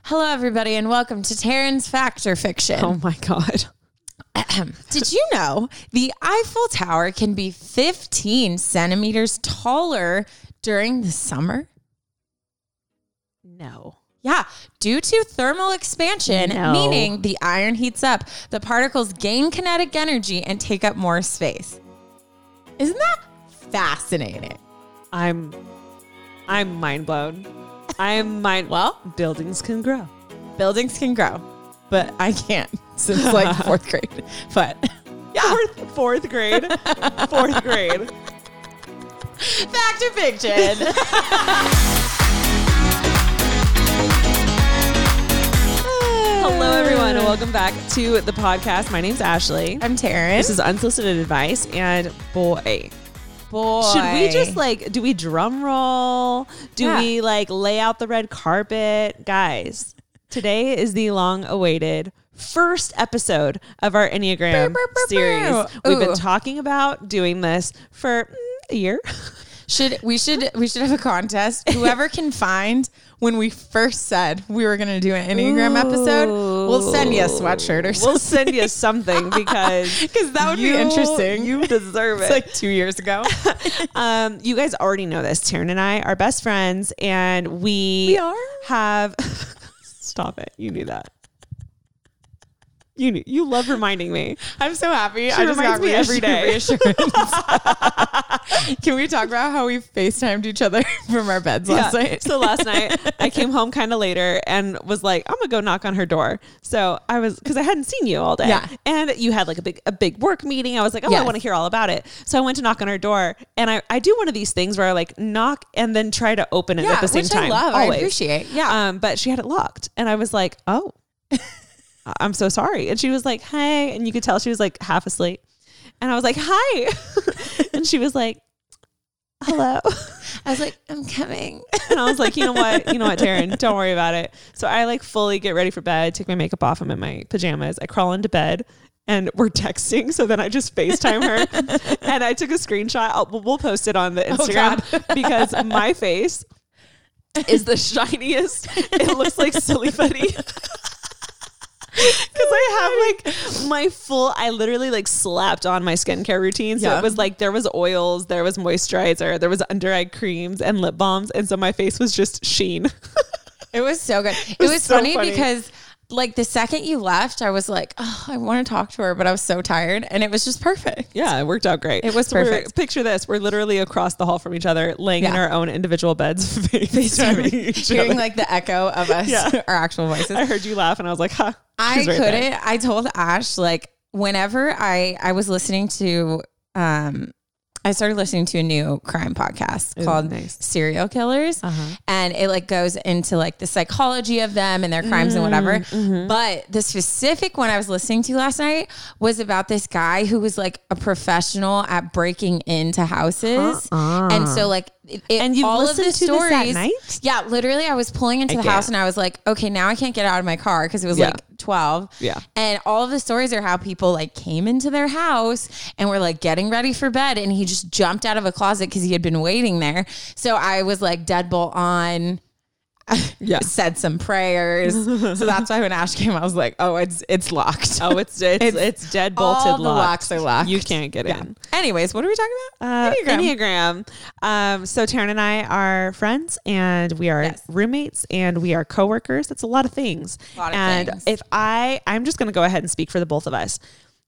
Hello, everybody, and welcome to Taryn's Fact or Fiction. Oh, my God. Did you know the Eiffel Tower can be 15 centimeters taller during the summer? No. Yeah, due to thermal expansion, meaning the iron heats up, the particles gain kinetic energy and take up more space. Isn't that fascinating? I'm mind blown. Well, buildings can grow. Buildings can grow, but I can't since like fourth grade. But yeah, Fourth grade. Fourth grade. Fact or fiction? Hello, everyone, and welcome back to the podcast. My name's Ashley. I'm Taryn. This is Unsolicited Advice, and boy, should we just do we drum roll? Do we lay out the red carpet? Guys, today is the long-awaited first episode of our Enneagram series. We've been talking about doing this for a year. We should have a contest. Whoever can find when we first said we were going to do an Enneagram episode, we'll send you a sweatshirt or something. We'll send you something because that would be interesting. You deserve it. It's like 2 years ago. You guys already know this. Taryn and I are best friends, and we have. Stop it! You knew that. You love reminding me. I'm so happy. She reminds me every day. Reassurance. Can we talk about how we FaceTimed each other from our beds last night? So last night I came home kind of later and was like, I'm gonna go knock on her door. So I was, because I hadn't seen you all day. Yeah. And you had like a big work meeting. I was like, I want to hear all about it. So I went to knock on her door, and I do one of these things where I like knock and then try to open it at the same time. I love. Always. I appreciate. Yeah. But she had it locked, and I was like, oh. I'm so sorry. And she was like, hey. And you could tell she was like half asleep. And I was like, hi. And she was like, hello. I was like, I'm coming. And I was like, you know what, Taryn, don't worry about it. So I like fully get ready for bed, take my makeup off. I'm in my pajamas. I crawl into bed and we're texting. So then I just FaceTime her and I took a screenshot. We'll post it on the Instagram because my face is the shiniest. It looks like Silly Putty. Because I have I literally like slapped on my skincare routine. So it was like, there was oils, there was moisturizer, there was under eye creams and lip balms. And so my face was just sheen. It was so good. It was so funny because like the second you left, I was like, oh, I want to talk to her, but I was so tired, and it was just perfect. Yeah, it worked out great. It was perfect. Picture this. We're literally across the hall from each other, laying in our own individual beds, FaceTiming each other. Hearing like the echo of us, our actual voices. I heard you laugh and I was like, huh. I couldn't. I told Ash, like, whenever I was listening to, I started listening to a new crime podcast called Serial Killers. And it like goes into like the psychology of them and their crimes and whatever. But the specific one I was listening to last night was about this guy who was like a professional at breaking into houses. And so like, and you all listened of the to stories, this at night? Yeah, literally I was pulling into the house and I was like, okay, now I can't get out of my car because it was like 12. Yeah. And all of the stories are how people like came into their house and were like getting ready for bed, and he just jumped out of a closet because he had been waiting there. So I was like deadbolt on. Said some prayers. So that's why when Ash came, I was like, oh, it's locked. Oh, it's dead bolted. All the locks are locked. You can't get in. Anyways, what are we talking about? Enneagram. So Taryn and I are friends, and we are roommates, and we are coworkers. That's a lot of things. Things. If I'm just going to go ahead and speak for the both of us.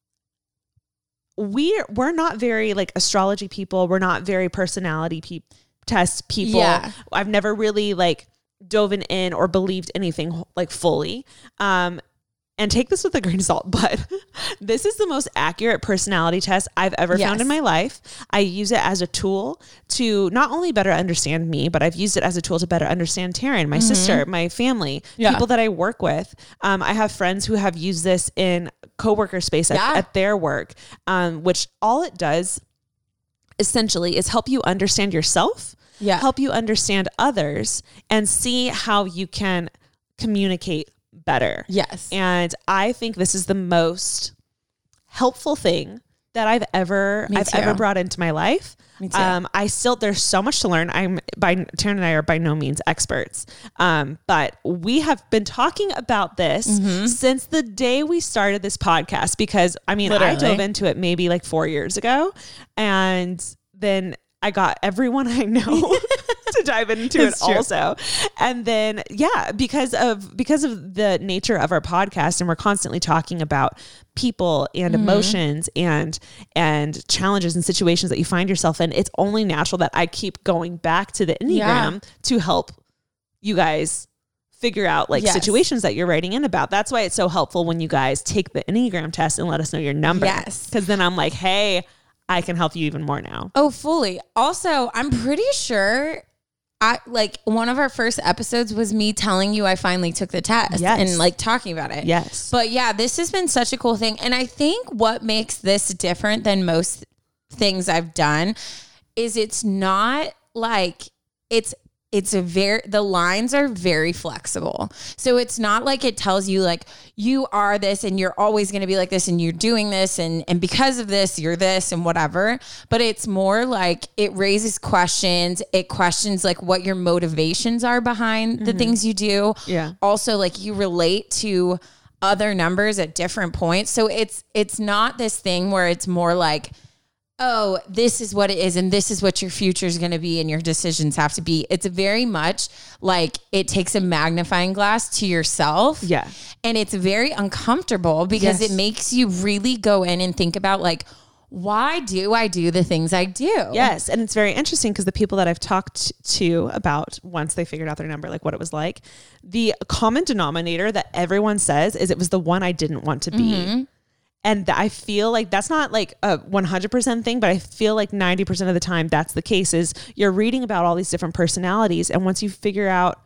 We're not very like astrology people. We're not very personality test people. Yeah. I've never really like dove in or believed anything like fully. And take this with a grain of salt, but this is the most accurate personality test I've ever found in my life. I use it as a tool to not only better understand me, but I've used it as a tool to better understand Taryn, my sister, my family, people that I work with. I have friends who have used this in coworker space at their work, which all it does essentially is help you understand yourself, help you understand others, and see how you can communicate better. Yes. And I think this is the most helpful thing that I've ever brought into my life. Me too. There's so much to learn. Taryn and I are by no means experts. But we have been talking about this since the day we started this podcast, because literally. I dove into it maybe like 4 years ago, and then I got everyone I know to dive into it also. And then, because of the nature of our podcast, and we're constantly talking about people and emotions and challenges and situations that you find yourself in, it's only natural that I keep going back to the Enneagram to help you guys figure out situations that you're writing in about. That's why it's so helpful when you guys take the Enneagram test and let us know your number. Yes. Because then I'm like, hey, I can help you even more now. Oh, fully. Also, I'm pretty sure one of our first episodes was me telling you I finally took the test and talking about it. Yes. But yeah, this has been such a cool thing. And I think what makes this different than most things I've done is it's not the lines are very flexible. So it's not like it tells you you are this and you're always going to be like this and you're doing this and because of this, you're this and whatever. But it's more like it raises questions. It questions what your motivations are behind the things you do. Yeah. Also you relate to other numbers at different points. So it's not this thing where it's more oh, this is what it is, and this is what your future is going to be, and your decisions have to be. It's very much it takes a magnifying glass to yourself. Yeah. And it's very uncomfortable because it makes you really go in and think about why do I do the things I do? Yes. And it's very interesting because the people that I've talked to about once they figured out their number, what it was like, the common denominator that everyone says is it was the one I didn't want to be. And I feel that's not a 100% thing, but I feel 90% of the time that's the case. Is you're reading about all these different personalities, and once you figure out,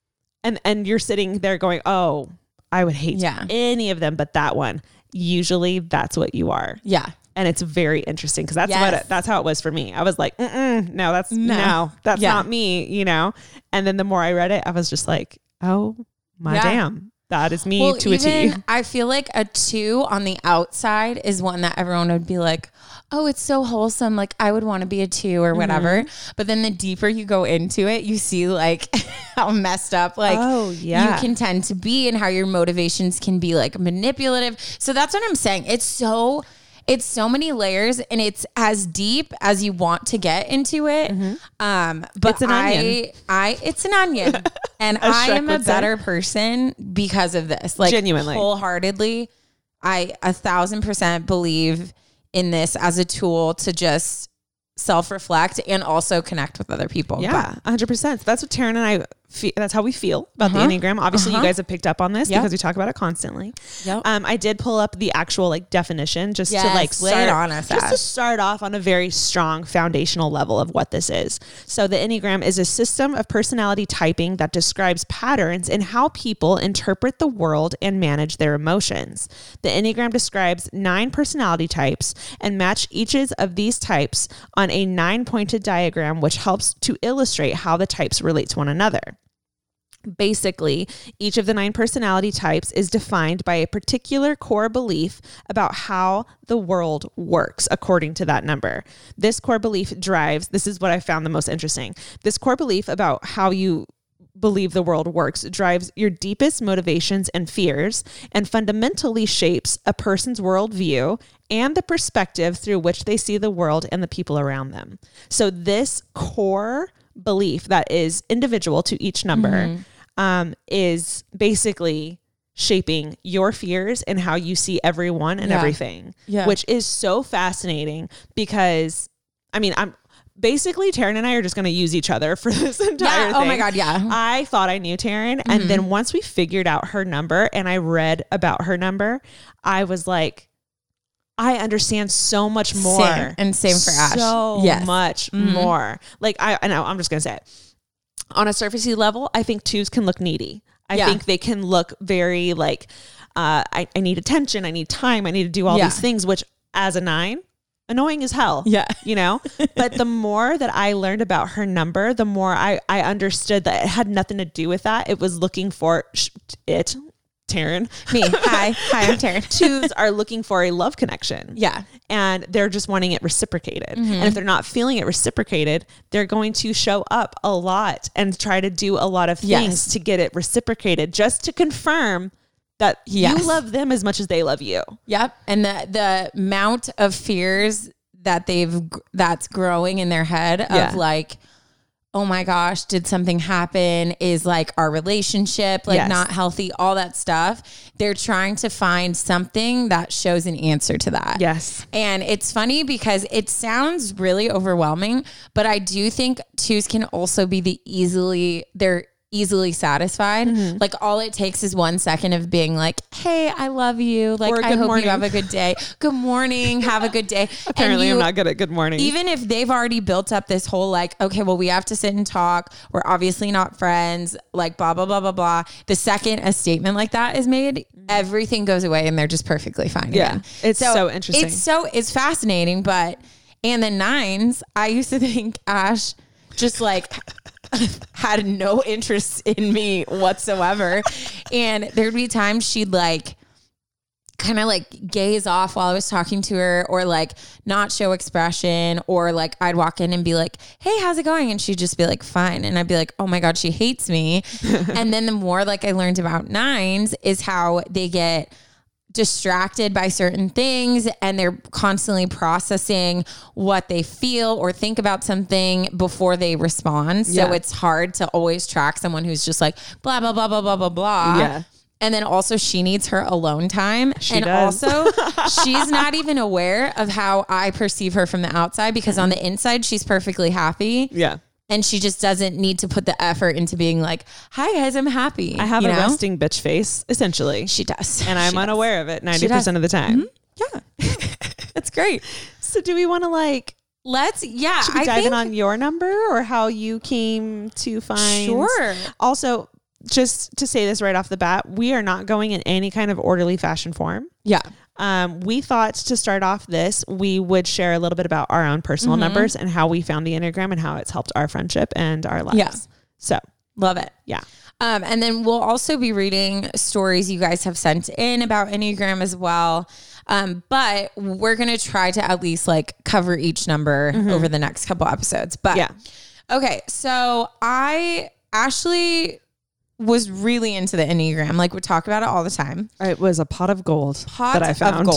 and you're sitting there going, oh, I would hate any of them but that one. Usually that's what you are. Yeah. And it's very interesting because that's how it was for me. I was like, no, that's not me, And then the more I read it, I was just like, oh my damn. That is me to a T. I feel like a 2 on the outside is one that everyone would be like, oh, it's so wholesome. I would want to be a 2 or whatever. But then the deeper you go into it, you see how messed up you can tend to be and how your motivations can be manipulative. So that's what I'm saying. It's so many layers and it's as deep as you want to get into it. But it's an onion. It's an onion. And I am a better person because of this. Genuinely. Wholeheartedly. I 1,000% believe in this as a tool to just self-reflect and also connect with other people. Yeah, 100%. So that's what Taryn and I that's how we feel about the Enneagram. Obviously you guys have picked up on this because we talk about it constantly. I did pull up the actual definition just to start off on a very strong foundational level of what this is. So the Enneagram is a system of personality typing that describes patterns in how people interpret the world and manage their emotions. The Enneagram describes 9 personality types and match each of these types on a 9-pointed diagram, which helps to illustrate how the types relate to one another. Basically, each of the 9 personality types is defined by a particular core belief about how the world works according to that number. This core belief this is what I found the most interesting. This core belief about how you believe the world works drives your deepest motivations and fears and fundamentally shapes a person's worldview and the perspective through which they see the world and the people around them. So this core belief that is individual to each number is basically shaping your fears and how you see everyone and everything, which is so fascinating because, I'm basically Taryn and I are just going to use each other for this entire thing. Oh my God. Yeah. I thought I knew Taryn. And then once we figured out her number and I read about her number, I was like, I understand so much more. Same for Ash. So much more. I know, I'm just going to say it. On a surfacey level, I think 2s can look needy. I think they can look very I need attention. I need time. I need to do all these things, which as a 9, annoying as hell. Yeah. But the more that I learned about her number, the more I understood that it had nothing to do with that. It was looking for Taryn. Me. Hi, I'm Taryn. 2s are looking for a love connection. Yeah. And they're just wanting it reciprocated. And if they're not feeling it reciprocated, they're going to show up a lot and try to do a lot of things to get it reciprocated, just to confirm that you love them as much as they love you. Yep. And the amount of fears that that's growing in their head of like, oh my gosh, did something happen? Is like our relationship like not healthy? All that stuff. They're trying to find something that shows an answer to that. Yes. And it's funny because it sounds really overwhelming, but I do think 2s can also be they're easily satisfied. Like all it takes is 1 second of being like, hey, I love you. Like, I hope you have a good day. Good morning. Have a good day. Apparently I'm not good at good morning. Even if they've already built up this whole like, okay, well, we have to sit and talk. We're obviously not friends, like blah, blah, blah, blah, blah. The second a statement like that is made, everything goes away and they're just perfectly fine again. It's so interesting. It's fascinating. But, and the 9s, I used to think Ash just like had no interest in me whatsoever. And there'd be times she'd like kind of like gaze off while I was talking to her, or like not show expression, or like I'd walk in and be like, hey, how's it going? And she'd just be like, fine. And I'd be like, oh my God, she hates me. And then the more like I learned about 9s is how they get distracted by certain things and they're constantly processing what they feel or think about something before they respond. So it's hard to always track someone who's just like blah, blah, blah, blah, blah, blah, blah. Yeah. And then also she needs her alone time. She does. Also she's not even aware of how I perceive her from the outside, because on the inside, she's perfectly happy. Yeah. And she just doesn't need to put the effort into being like, hi guys, I'm happy. I have a resting bitch face, essentially. She does. And I'm unaware of it 90% of the time. Yeah. That's great. So do we want to like, should we dive in on your number or how you came to find? Sure. Also, just to say this right off the bat, we are not going in any kind of orderly fashion form. Yeah. We thought to start off this, we would share a little bit about our own personal numbers and how we found the Enneagram and how it's helped our friendship and our lives. Yeah. So love it. Yeah. And then we'll also be reading stories you guys have sent in about Enneagram as well. But we're going to try to at least like cover each number over the next couple episodes. But yeah. Okay. So Ashley was really into the Enneagram. Like, we talk about it all the time. It was a pot of gold that I found.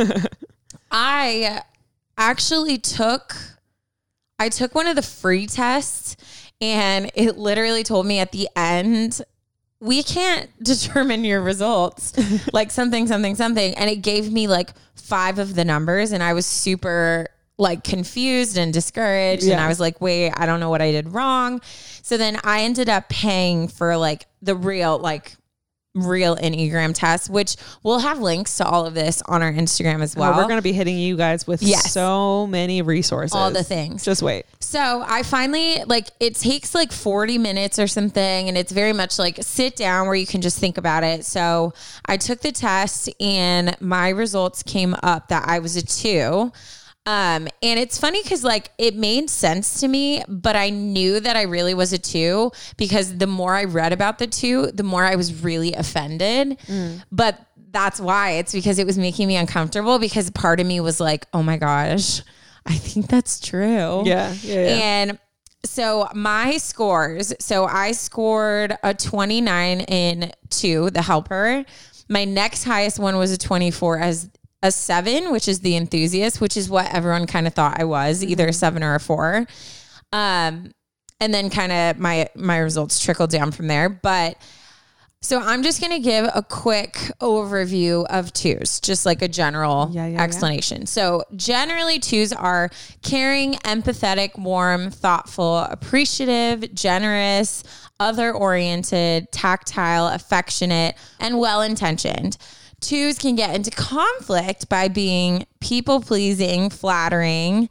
I actually took one of the free tests, and it literally told me at the end, we can't determine your results, like something. And it gave me like 5 of the numbers, and I was super like confused and discouraged. Yeah. And I was like, wait, I don't know what I did wrong. So then I ended up paying for like the real Enneagram test, which we'll have links to all of this on our Instagram as well. We're going to be hitting you guys with so many resources. All the things. Just wait. So I finally, like, it takes like 40 minutes or something. And it's very much like sit down where you can just think about it. So I took the test and my results came up that I was a 2. And it's funny because like it made sense to me, but I knew that I really was a 2 because the more I read about the 2, the more I was really offended. But that's why. It's because it was making me uncomfortable, because part of me was like, oh my gosh, I think that's true. Yeah. And so my scores, so I scored a 29 in 2, the helper. My next highest one was a 24 as a 7, which is the enthusiast, which is what everyone kind of thought I was, either a 7 or a 4. And then kind of my results trickled down from there. But so I'm just going to give a quick overview of 2s, just like a general explanation. So generally 2s are caring, empathetic, warm, thoughtful, appreciative, generous, other-oriented, tactile, affectionate, and well-intentioned. 2s can get into conflict by being people-pleasing, flattering,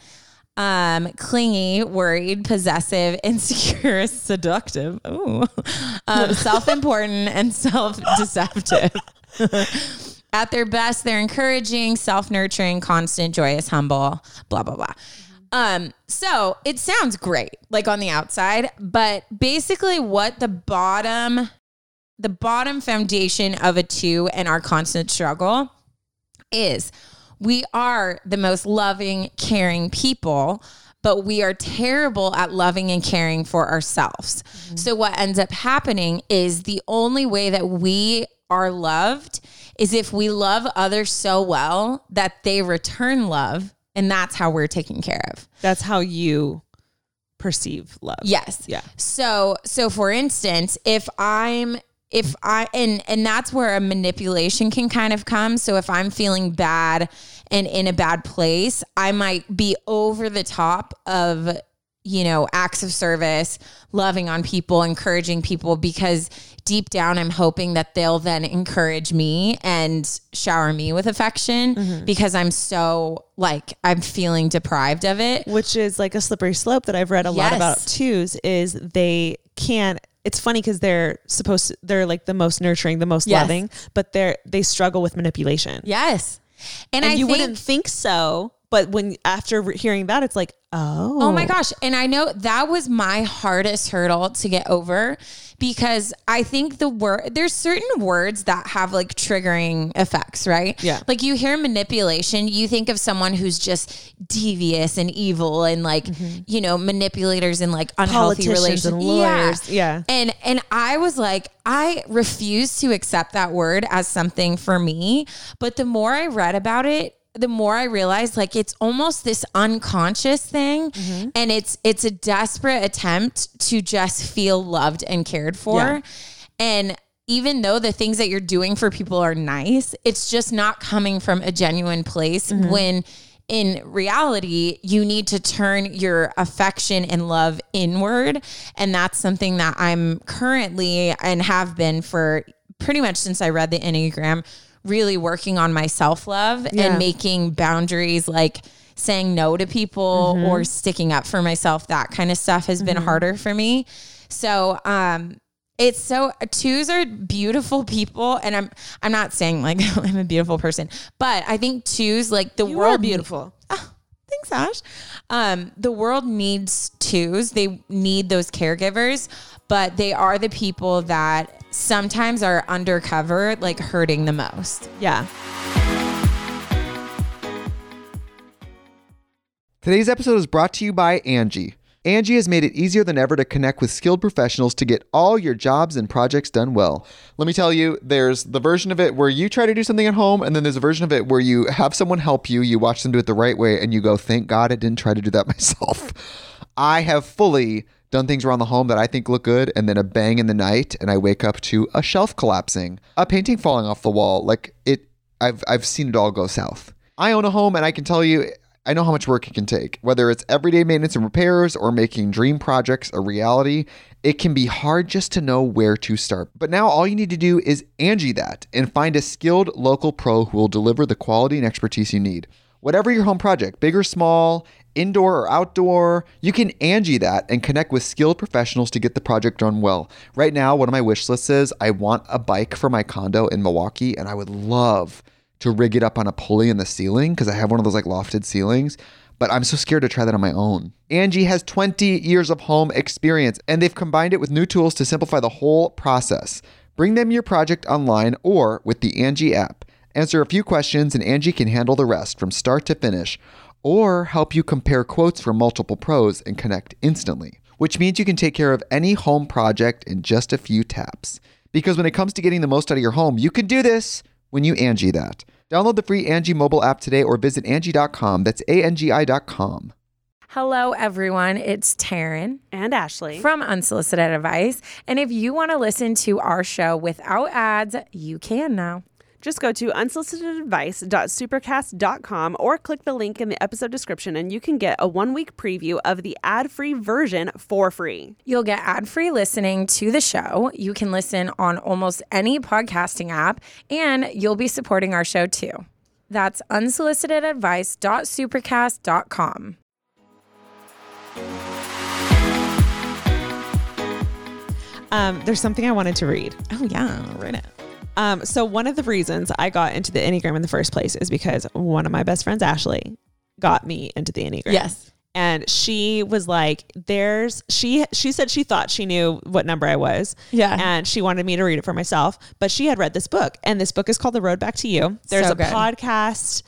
clingy, worried, possessive, insecure, seductive, self-important, and self-deceptive. At their best, they're encouraging, self-nurturing, constant, joyous, humble, blah, blah, blah. So it sounds great, like on the outside, but basically what the bottom the bottom foundation of a 2 and our constant struggle is we are the most loving, caring people, but we are terrible at loving and caring for ourselves. Mm-hmm. So what ends up happening is the only way that we are loved is if we love others so well that they return love, and that's how we're taken care of. That's how you perceive love. Yes. Yeah. So for instance, and that's where a manipulation can kind of come. So if I'm feeling bad and in a bad place, I might be over the top of, acts of service, loving on people, encouraging people, because deep down I'm hoping that they'll then encourage me and shower me with affection because I'm so I'm feeling deprived of it. Which is like a slippery slope that I've read a lot about 2s is they can't. It's funny because they're like the most nurturing, the most loving, but they struggle with manipulation. Yes. And you wouldn't think so, but after hearing that, it's like, oh my gosh. And I know that was my hardest hurdle to get over, because I think there's certain words that have like triggering effects, right? Yeah. Like you hear manipulation, you think of someone who's just devious and evil and manipulators and like unhealthy relations and lawyers. Yeah. And I was like, I refuse to accept that word as something for me. But the more I read about it, the more I realized like it's almost this unconscious thing, and it's a desperate attempt to just feel loved and cared for. Yeah. And even though the things that you're doing for people are nice, it's just not coming from a genuine place when in reality, you need to turn your affection and love inward. And that's something that I'm currently and have been for pretty much since I read the Enneagram, really working on my self-love and making boundaries, like saying no to people or sticking up for myself. That kind of stuff has been harder for me. So, it's 2s are beautiful people. And I'm not saying like I'm a beautiful person, but I think 2s, like the world are beautiful. Oh, thanks, Ash. The world needs 2s. They need those caregivers, but they are the people that sometimes are undercover, like hurting the most. Yeah. Today's episode is brought to you by Angie. Angie has made it easier than ever to connect with skilled professionals to get all your jobs and projects done well. Let me tell you, there's the version of it where you try to do something at home, and then there's a version of it where you have someone help you, you watch them do it the right way, and you go, thank God I didn't try to do that myself. I have fully done things around the home that I think look good, and then a bang in the night, and I wake up to a shelf collapsing, a painting falling off the wall. I've seen it all go south. I own a home, and I can tell you, I know how much work it can take. Whether it's everyday maintenance and repairs or making dream projects a reality, it can be hard just to know where to start. But now all you need to do is Angie that and find a skilled local pro who will deliver the quality and expertise you need. Whatever your home project, big or small, indoor or outdoor, you can Angie that and connect with skilled professionals to get the project done well. Right now, one of my wish lists is I want a bike for my condo in Milwaukee, and I would love to rig it up on a pulley in the ceiling because I have one of those like lofted ceilings, but I'm so scared to try that on my own. Angie has 20 years of home experience, and they've combined it with new tools to simplify the whole process. Bring them your project online or with the Angie app. Answer a few questions and Angie can handle the rest from start to finish, or help you compare quotes from multiple pros and connect instantly, which means you can take care of any home project in just a few taps. Because when it comes to getting the most out of your home, you can do this when you Angie that. Download the free Angie mobile app today or visit Angie.com. That's ANGI.com. Hello, everyone. It's Taryn and Ashley from Unsolicited Advice. And if you want to listen to our show without ads, you can now. Just go to unsolicitedadvice.supercast.com or click the link in the episode description and you can get a 1-week preview of the ad-free version for free. You'll get ad-free listening to the show. You can listen on almost any podcasting app, and you'll be supporting our show too. That's unsolicitedadvice.supercast.com. There's something I wanted to read. Oh yeah, read it. So one of the reasons I got into the Enneagram in the first place is because one of my best friends, Ashley, got me into the Enneagram. Yes. And she was like, she said she thought she knew what number I was. Yeah. And she wanted me to read it for myself, but she had read this book, and this book is called The Road Back to You. There's a podcast.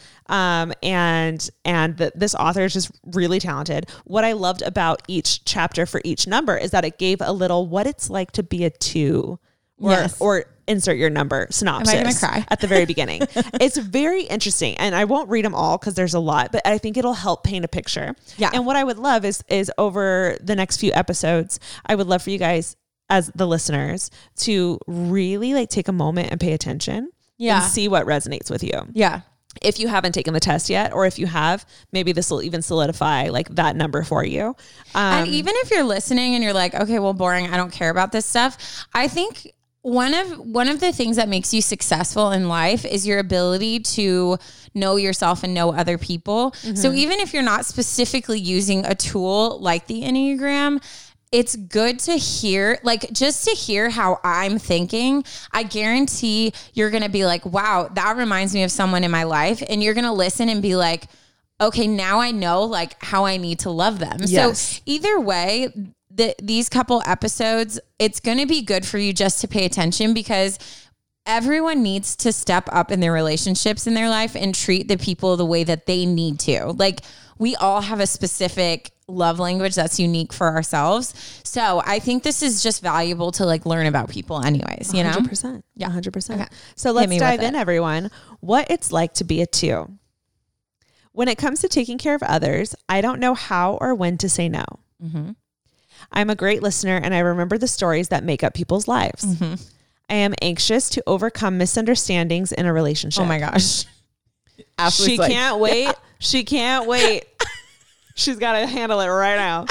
This author is just really talented. What I loved about each chapter for each number is that it gave a little what it's like to be a 2 or insert your number synopsis. Am I gonna cry? At the very beginning. It's very interesting, and I won't read them all because there's a lot, but I think it'll help paint a picture. Yeah. And what I would love is over the next few episodes, I would love for you guys as the listeners to really like take a moment and pay attention and see what resonates with you. Yeah. If you haven't taken the test yet, or if you have, maybe this will even solidify like that number for you. And even if you're listening and you're like, okay, well, boring, I don't care about this stuff. I think one of the things that makes you successful in life is your ability to know yourself and know other people. Mm-hmm. So even if you're not specifically using a tool like the Enneagram, it's good to hear, like just to hear how I'm thinking. I guarantee you're going to be like, wow, that reminds me of someone in my life. And you're going to listen and be like, okay, now I know like how I need to love them. Yes. So either way, these couple episodes, it's going to be good for you just to pay attention, because everyone needs to step up in their relationships in their life and treat the people the way that they need to. Like, we all have a specific love language that's unique for ourselves. So I think this is just valuable to like learn about people anyways, you know? 100%. Yeah, 100%. Okay. So let's dive in, everyone. What it's like to be a 2. When it comes to taking care of others, I don't know how or when to say no. Mm-hmm. I'm a great listener, and I remember the stories that make up people's lives. Mm-hmm. I am anxious to overcome misunderstandings in a relationship. Oh my gosh. She can't wait. Yeah. She can't wait. She's got to handle it right now.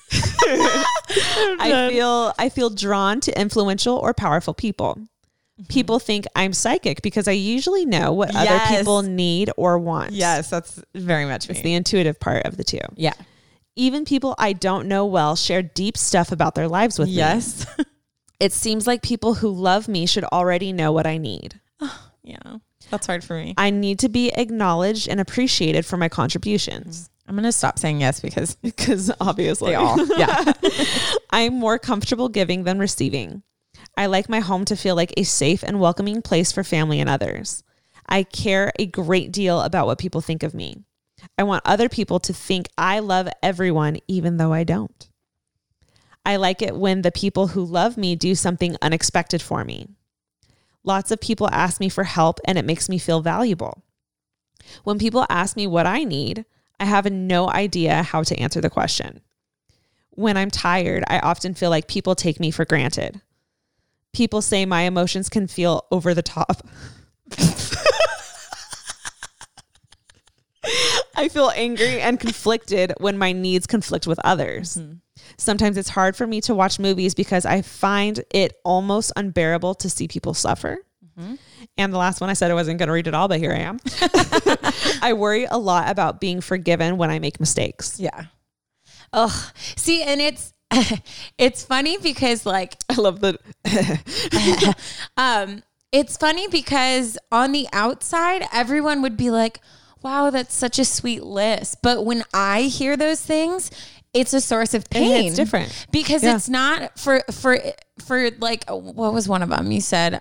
I feel drawn to influential or powerful people. Mm-hmm. People think I'm psychic because I usually know what other people need or want. Yes, that's very much me. It's the intuitive part of the 2. Yeah. Even people I don't know well share deep stuff about their lives with me. Yes. It seems like people who love me should already know what I need. Yeah, that's hard for me. I need to be acknowledged and appreciated for my contributions. I'm going to stop saying yes because obviously they all. Yeah. I'm more comfortable giving than receiving. I like my home to feel like a safe and welcoming place for family and others. I care a great deal about what people think of me. I want other people to think I love everyone, even though I don't. I like it when the people who love me do something unexpected for me. Lots of people ask me for help, and it makes me feel valuable. When people ask me what I need, I have no idea how to answer the question. When I'm tired, I often feel like people take me for granted. People say my emotions can feel over the top. I feel angry and conflicted when my needs conflict with others. Mm-hmm. Sometimes it's hard for me to watch movies because I find it almost unbearable to see people suffer. Mm-hmm. And the last one, I said I wasn't going to read it all, but here I am. I worry a lot about being forgiven when I make mistakes. Yeah. Oh, see, and it's funny because like, I love the, it's funny because on the outside, everyone would be like, wow, that's such a sweet list. But when I hear those things, it's a source of pain. It's different because it's not for like, what was one of them? You said,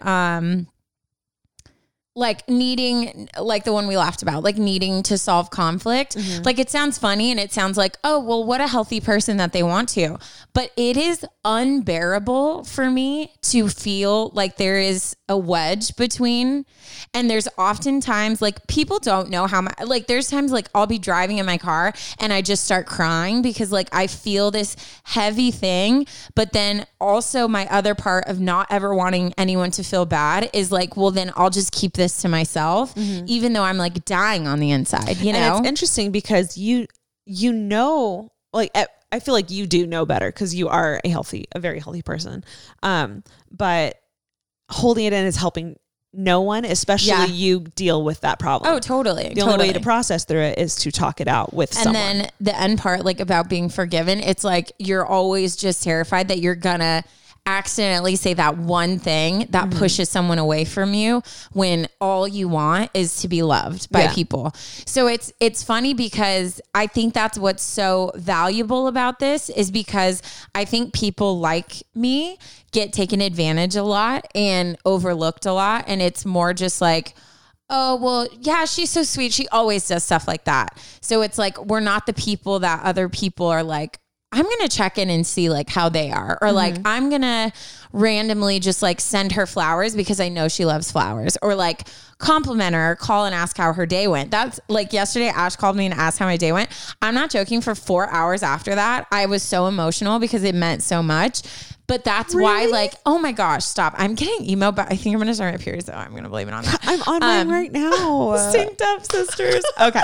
like needing, like the one we laughed about, like needing to solve conflict. Mm-hmm. Like it sounds funny and it sounds like, oh, well, what a healthy person that they want to, but it is unbearable for me to feel like there is a wedge between. And there's oftentimes like people don't know how much, like there's times like I'll be driving in my car and I just start crying because like I feel this heavy thing. But then also my other part of not ever wanting anyone to feel bad is like, well, then I'll just keep this to myself, mm-hmm. even though I'm like dying on the inside, you know? And it's interesting because you know, like I feel like you do know better because you are a very healthy person. But holding it in is helping no one, especially you, deal with that problem. Oh, totally. The only way to process through it is to talk it out with someone. And then the end part, like about being forgiven, it's like you're always just terrified that you're gonna accidentally say that one thing that pushes someone away from you when all you want is to be loved by people. So it's funny because I think that's what's so valuable about this is because I think people like me get taken advantage a lot and overlooked a lot. And it's more just like, oh, well, yeah, she's so sweet. She always does stuff like that. So it's like, we're not the people that other people are like, I'm going to check in and see like how they are. Or like, I'm going to randomly just like send her flowers because I know she loves flowers, or like compliment her, or call and ask how her day went. That's like yesterday, Ash called me and asked how my day went. I'm not joking. For 4 hours after that, I was so emotional because it meant so much. But that's why, like, oh my gosh, stop. I'm getting emo, but I think I'm going to start my period, so I'm going to blame it on that. I'm on mine right now. Synced up, sisters. Okay.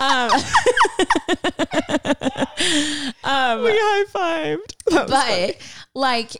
We high-fived. But like,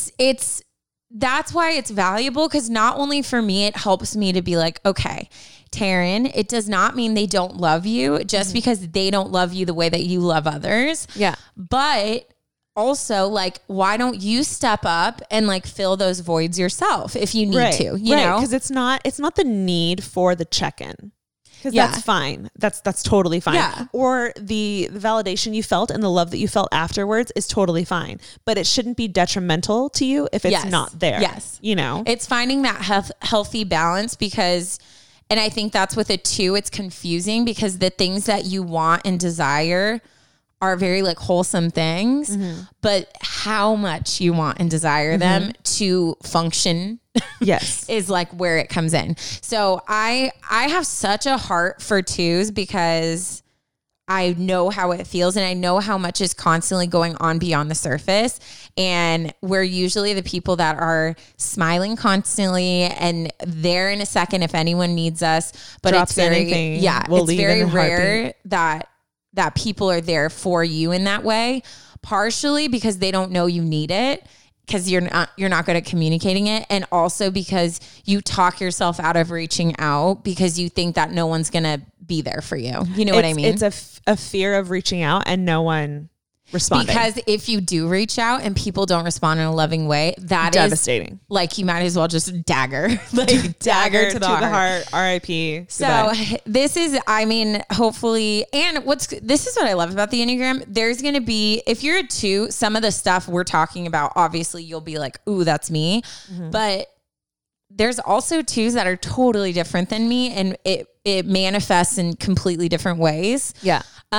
that's why it's valuable, because not only for me, it helps me to be like, okay, Taryn, it does not mean they don't love you just because they don't love you the way that you love others. Yeah. But also, like, why don't you step up and like fill those voids yourself if you need to, you know? Because it's not the need for the check-in. Because that's fine. That's totally fine. Yeah. Or the validation you felt and the love that you felt afterwards is totally fine. But it shouldn't be detrimental to you if it's not there. Yes. You know? It's finding that healthy balance, because, and I think that's with it too, it's confusing because the things that you want and desire are very like wholesome things, but how much you want and desire them to function is like where it comes in. So I have such a heart for twos because I know how it feels and I know how much is constantly going on beyond the surface. And we're usually the people that are smiling constantly and there in a second if anyone needs us. But Drops it's very, anything, it's very rare that people are there for you in that way, partially because they don't know you need it, because you're not good at communicating it. And also because you talk yourself out of reaching out because you think that no one's going to be there for you. You know what I mean? It's a fear of reaching out and no one responding. Because if you do reach out and people don't respond in a loving way, that devastating. Is like, you might as well just dagger dagger to the heart. RIP. So this is, I mean, hopefully, and this is what I love about the Enneagram. There's going to be, if you're a 2, some of the stuff we're talking about, obviously you'll be like, ooh, that's me. But there's also 2s that are totally different than me, and it manifests in completely different ways. Yeah.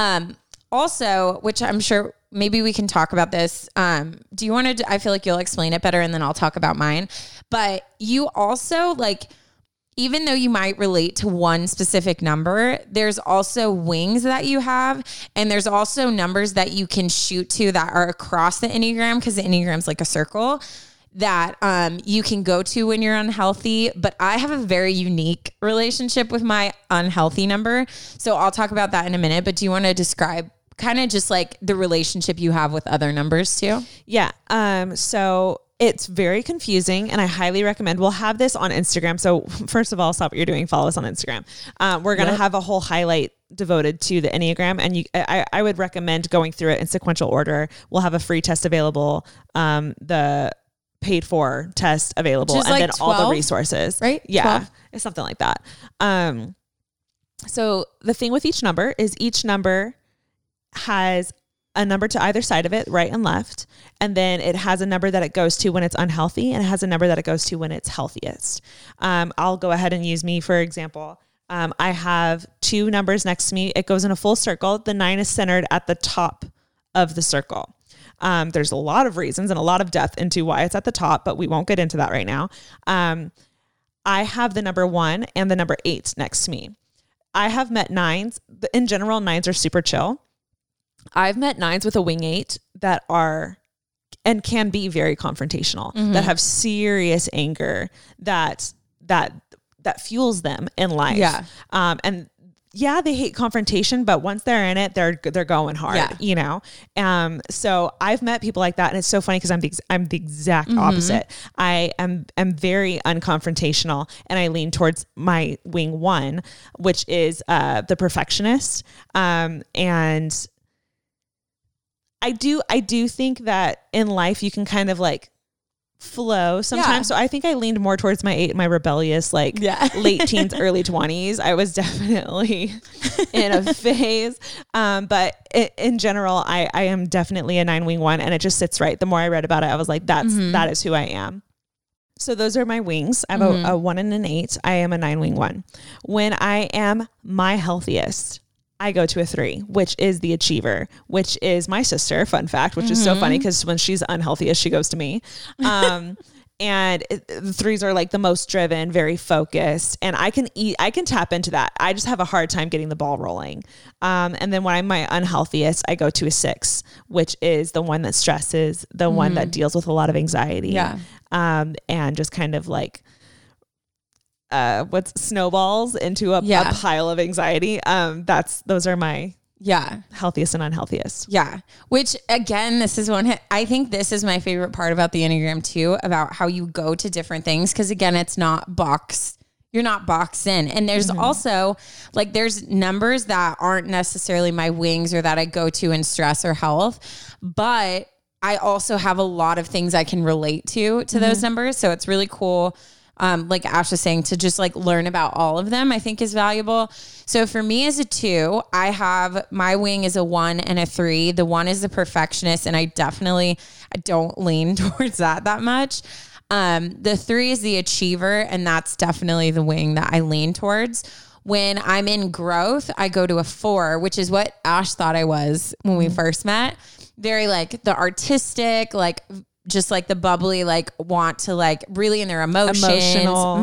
Also, which I'm sure maybe we can talk about this. Do you want to, I feel like you'll explain it better and then I'll talk about mine. But you also, like, even though you might relate to one specific number, there's also wings that you have. And there's also numbers that you can shoot to that are across the Enneagram, because the Enneagram's like a circle that you can go to when you're unhealthy. But I have a very unique relationship with my unhealthy number. So I'll talk about that in a minute. But do you want to describe kind of just like the relationship you have with other numbers too? Yeah. So it's very confusing and I highly recommend, we'll have this on Instagram. So first of all, stop what you're doing. Follow us on Instagram. We're going to have a whole highlight devoted to the Enneagram. And I would recommend going through it in sequential order. We'll have a free test available. The paid for test available, and like then 12, all the resources, right? Yeah. 12? It's something like that. So the thing with each number is each number has a number to either side of it, right and left. And then it has a number that it goes to when it's unhealthy, and it has a number that it goes to when it's healthiest. I'll go ahead and use me, for example. I have 2 numbers next to me. It goes in a full circle. The 9 is centered at the top of the circle. There's a lot of reasons and a lot of depth into why it's at the top, but we won't get into that right now. I have the number 1 and the number 8 next to me. I have met 9s. In general, 9s are super chill. I've met 9s with a wing 8 that are and can be very confrontational, that have serious anger that fuels them in life. Yeah. And yeah, they hate confrontation, but once they're in it, they're going hard, you know? So I've met people like that. And it's so funny because I'm the exact opposite. I am very unconfrontational, and I lean towards my wing 1, which is, the perfectionist. And I do think that in life you can kind of like flow sometimes. So I think I leaned more towards my 8, my rebellious, like late teens, early 20s. I was definitely in a phase. But in general, I am definitely a 9 wing 1, and it just sits right. The more I read about it, I was like, that is who I am. So those are my wings. I have a 1 and an 8. I am a 9 wing 1. When I am my healthiest, I go to a 3, which is the achiever, which is my sister. Fun fact, which is so funny because when she's unhealthiest, she goes to me. And the 3s are like the most driven, very focused, and I can tap into that. I just have a hard time getting the ball rolling. And then when I'm my unhealthiest, I go to a 6, which is the one that stresses, the one that deals with a lot of anxiety. Yeah. And just kind of like, snowballs into a pile of anxiety. Those are my healthiest and unhealthiest. Yeah. Which again, this is one, I think this is my favorite part about the Enneagram too, about how you go to different things. Cause again, it's not you're not boxed in. And there's also like, there's numbers that aren't necessarily my wings or that I go to in stress or health, but I also have a lot of things I can relate to those numbers. So it's really cool. Like Ash was saying, to just like learn about all of them, I think is valuable. So for me as a 2, I have my wing is a 1 and a 3. The 1 is the perfectionist, and I don't lean towards that much. The 3 is the achiever, and that's definitely the wing that I lean towards. When I'm in growth, I go to a 4, which is what Ash thought I was when we first met. Very like the artistic, like just like the bubbly, like want to like really in their emotions. Emotional.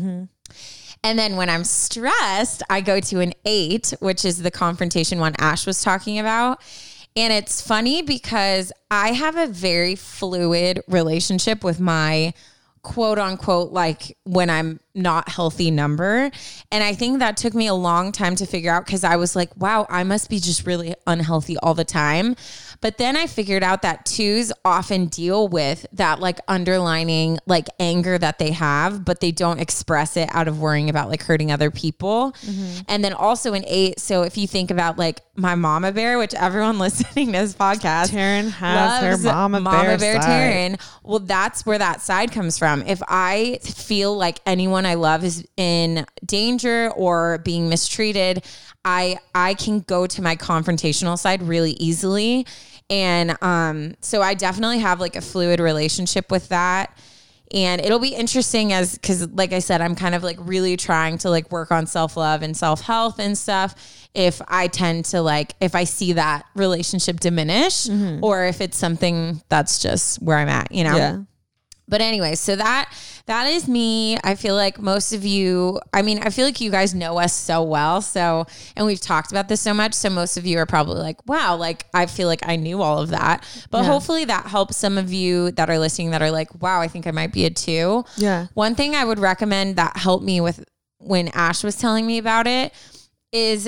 And then when I'm stressed, I go to an 8, which is the confrontation one Ash was talking about. And it's funny because I have a very fluid relationship with my quote unquote, like when I'm not healthy number. And I think that took me a long time to figure out, because I was like, wow, I must be just really unhealthy all the time. But then I figured out that 2s often deal with that like underlining like anger that they have, but they don't express it out of worrying about like hurting other people. And then also an 8. So if you think about like my mama bear, which everyone listening to this podcast, Taryn has her mama bear side. Taryn. Well, that's where that side comes from. If I feel like anyone I love is in danger or being mistreated, I can go to my confrontational side really easily. And so I definitely have like a fluid relationship with that. And it'll be interesting because like I said, I'm kind of like really trying to like work on self-love and self-health and stuff. If I tend to like, if I see that relationship diminish or if it's something that's just where I'm at, you know? Yeah. But anyway, so that is me. I feel like most of you, I mean, I feel like you guys know us so well. So, and we've talked about this so much. So most of you are probably like, wow, like I feel like I knew all of that. But hopefully that helps some of you that are listening that are like, wow, I think I might be a 2. Yeah. One thing I would recommend that helped me with when Ash was telling me about it is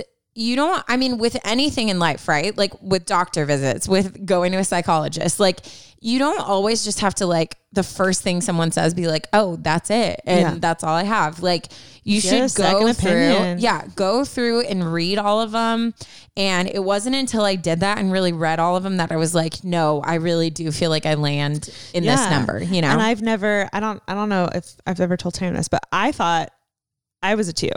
with anything in life, right? Like with doctor visits, with going to a psychologist, like you don't always just have to like the first thing someone says be like, oh, that's it. And that's all I have. Like you should go through and read all of them. And it wasn't until I did that and really read all of them that I was like, no, I really do feel like I land in this number, you know? And I don't know if I've ever told Taryn this, but I thought I was a 2.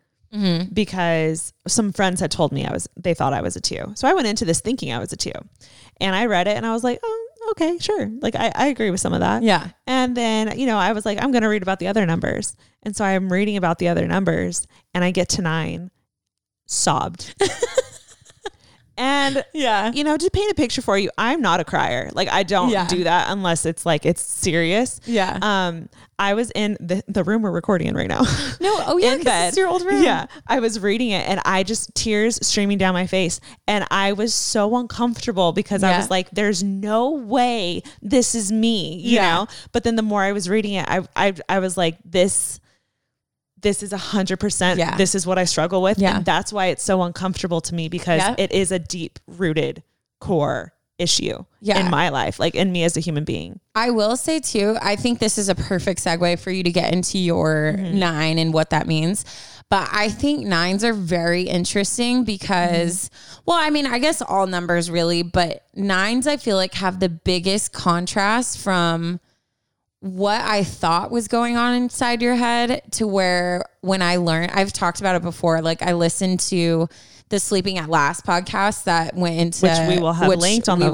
Because some friends had told me they thought I was a 2. So I went into this thinking I was a 2, and I read it and I was like, oh, okay, sure. Like I agree with some of that. Yeah. And then, I was like, I'm going to read about the other numbers. And so I'm reading about the other numbers and I get to 9, sobbed. And to paint a picture for you, I'm not a crier. Like I don't do that unless it's like, it's serious. Yeah. I was in the room we're recording in right now. No. Oh yeah. In bed. It's your old room. Yeah. I was reading it and I just tears streaming down my face. And I was so uncomfortable because I was like, there's no way this is me, you know? But then the more I was reading it, I was like, this is 100%. This is what I struggle with. Yeah. And that's why it's so uncomfortable to me, because it is a deep rooted core issue in my life, like in me as a human being. I will say too, I think this is a perfect segue for you to get into your 9 and what that means. But I think 9s are very interesting because, well, I mean, I guess all numbers really, but 9s I feel like have the biggest contrast from what I thought was going on inside your head to where when I learned, I've talked about it before. Like I listened to the Sleeping at Last podcast that went into, which we will have linked on the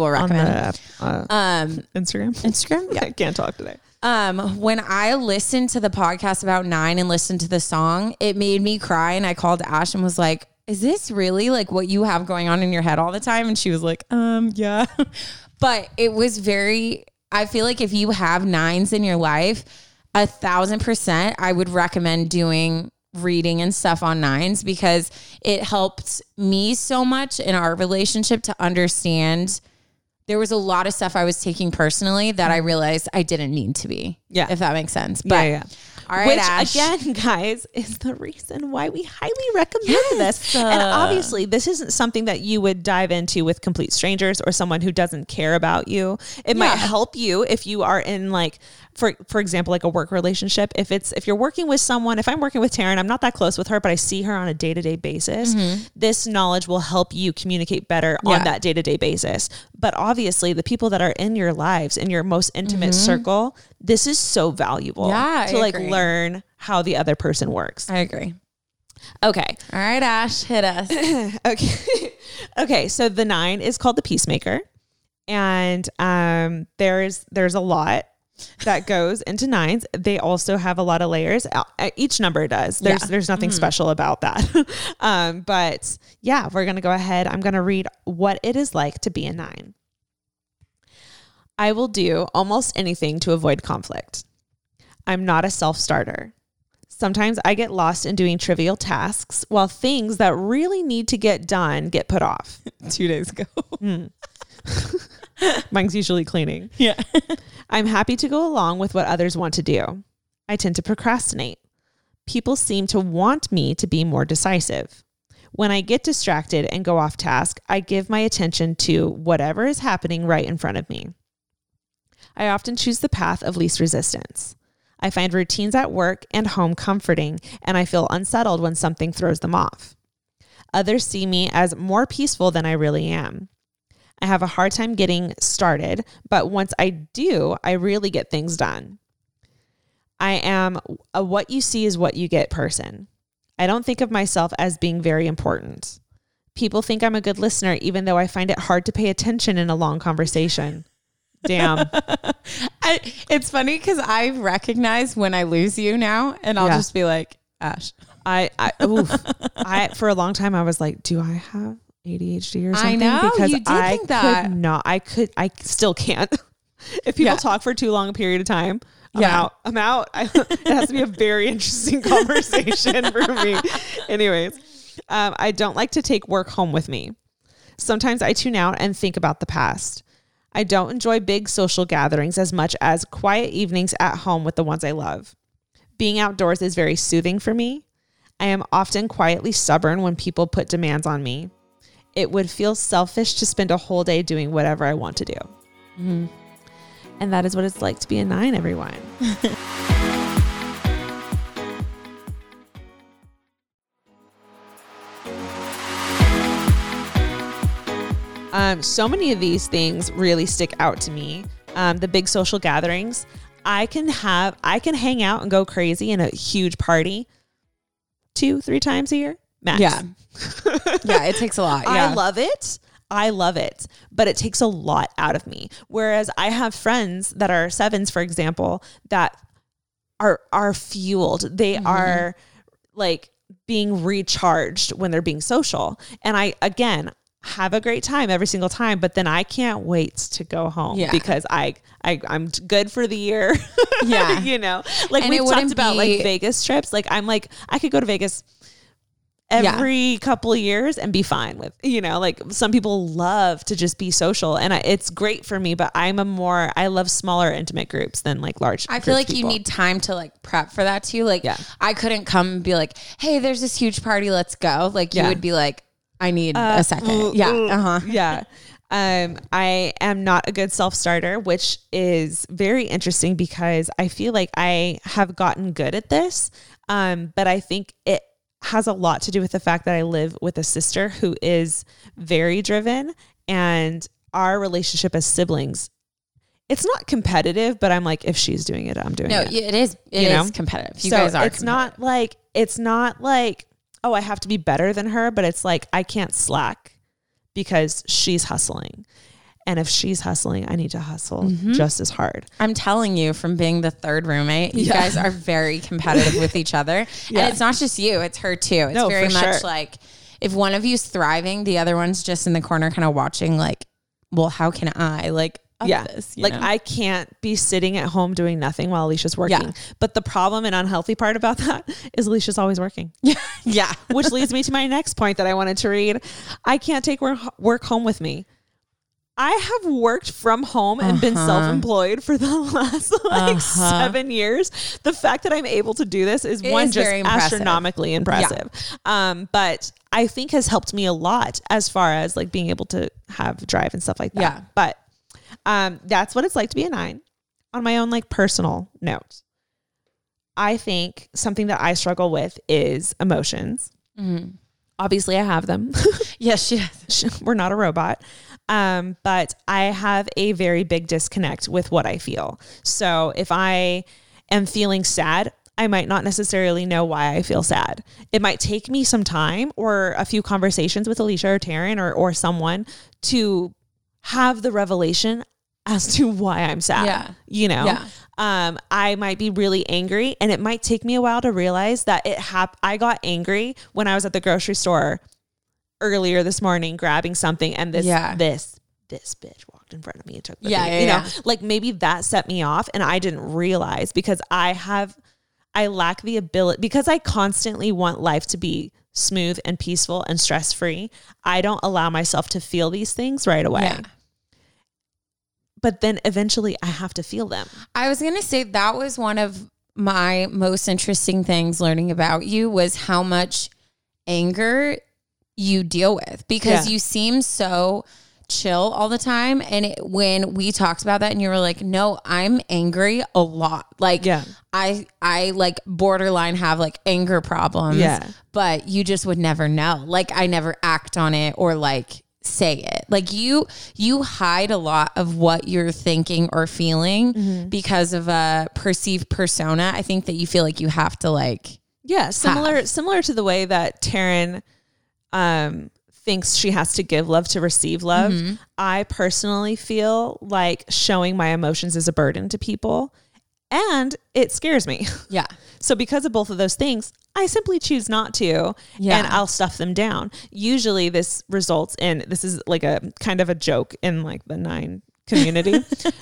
Instagram. Yeah. I can't talk today. When I listened to the podcast about 9 and listened to the song, it made me cry. And I called Ash and was like, is this really like what you have going on in your head all the time? And she was like, yeah, but it was I feel like if you have 9s in your life, 1,000%, I would recommend doing reading and stuff on 9s because it helped me so much in our relationship to understand there was a lot of stuff I was taking personally that I realized I didn't need to be. Yeah. If that makes sense. But yeah. All right, which Ash. Again, guys, is the reason why we highly recommend this. And obviously, this isn't something that you would dive into with complete strangers or someone who doesn't care about you. It might help you if you are in like, for example, like a work relationship. If you're working with someone, if I'm working with Taryn, I'm not that close with her, but I see her on a day-to-day basis. This knowledge will help you communicate better on that day-to-day basis. But obviously, the people that are in your lives, in your most intimate circle, this is so valuable to like learn how the other person works. I agree. Okay. All right, Ash, hit us. Okay. So the 9 is called the Peacemaker. And there's a lot that goes into 9s. They also have a lot of layers. Each number does. There's nothing special about that. But yeah, we're going to go ahead. I'm going to read what it is like to be a 9. I will do almost anything to avoid conflict. I'm not a self-starter. Sometimes I get lost in doing trivial tasks while things that really need to get done get put off. 2 days ago. Mine's usually cleaning. Yeah. I'm happy to go along with what others want to do. I tend to procrastinate. People seem to want me to be more decisive. When I get distracted and go off task, I give my attention to whatever is happening right in front of me. I often choose the path of least resistance. I find routines at work and home comforting, and I feel unsettled when something throws them off. Others see me as more peaceful than I really am. I have a hard time getting started, but once I do, I really get things done. I am a what you see is what you get person. I don't think of myself as being very important. People think I'm a good listener, even though I find it hard to pay attention in a long conversation. Damn. It's funny because I recognize when I lose you now, and I'll just be like, Ash. For a long time, I was like, do I have ADHD or something? I know, because you did think that. I still can't. If people talk for too long a period of time, I'm out. It has to be a very interesting conversation for me. Anyways, I don't like to take work home with me. Sometimes I tune out and think about the past. I don't enjoy big social gatherings as much as quiet evenings at home with the ones I love. Being outdoors is very soothing for me. I am often quietly stubborn when people put demands on me. It would feel selfish to spend a whole day doing whatever I want to do. Mm-hmm. And that is what it's like to be a 9, everyone. So many of these things really stick out to me. The big social gatherings. I can hang out and go crazy in a huge party 2-3 times a year max. Yeah. Yeah, it takes a lot. Yeah. I love it, but it takes a lot out of me. Whereas I have friends that are 7s, for example, that are fueled. They are like being recharged when they're being social. And I, again, have a great time every single time, but then I can't wait to go home because I'm good for the year. Yeah. You know, like we've talked about like Vegas trips. Like I'm like, I could go to Vegas every couple of years and be fine with, you know, like some people love to just be social and it's great for me, but I love smaller intimate groups than like large. I feel like you need time to like prep for that too. Like I couldn't come and be like, hey, there's this huge party, let's go. Like you would be like, I need a second. Yeah. I am not a good self-starter, which is very interesting because I feel like I have gotten good at this. But I think it has a lot to do with the fact that I live with a sister who is very driven, and our relationship as siblings it's not competitive, but I'm like, if she's doing it, I'm doing it. No, it is. It is competitive. You guys are. It's not like, oh, I have to be better than her, but it's like, I can't slack because she's hustling. And if she's hustling, I need to hustle just as hard. I'm telling you, from being the third roommate, you guys are very competitive with each other. Yeah. And it's not just you, it's her too. It's very much like, if one of you's thriving, the other one's just in the corner kind of watching like, well, how can I like this? Like, I can't be sitting at home doing nothing while Alicia's working. Yeah. But the problem and unhealthy part about that is Alicia's always working. Yeah. Which leads me to my next point that I wanted to read. I can't take work home with me. I have worked from home and been self-employed for the last 7 years. The fact that I'm able to do this is just astronomically impressive. Yeah. But I think has helped me a lot as far as like being able to have drive and stuff like that. Yeah. But that's what it's like to be a 9. On my own like personal note, I think something that I struggle with is emotions. Mm-hmm. Obviously I have them. Yes, she does. We're not a robot. But I have a very big disconnect with what I feel. So if I am feeling sad, I might not necessarily know why I feel sad. It might take me some time or a few conversations with Alicia or Taryn or someone to have the revelation as to why I'm sad. Yeah. You know? Yeah. I might be really angry, and it might take me a while to realize that I got angry when I was at the grocery store earlier this morning grabbing something, and this bitch walked in front of me and took the thing. You know, like maybe that set me off and I didn't realize, because I lack the ability, because I constantly want life to be smooth and peaceful and stress-free. I don't allow myself to feel these things right away. Yeah. But then eventually I have to feel them. I was going to say that was one of my most interesting things learning about you, was how much anger you deal with, because you seem so chill all the time. And when we talked about that and you were like, no, I'm angry a lot. Like I like borderline have like anger problems, but you just would never know. Like I never act on it or like say it. Like you hide a lot of what you're thinking or feeling because of a perceived persona. I think that you feel like you have to like, similar to the way that Taryn thinks she has to give love to receive love. I personally feel like showing my emotions is a burden to people, and it scares me. Yeah. So because of both of those things, I simply choose not to, and I'll stuff them down. Usually this results in, this is like a kind of a joke in like the 9 community.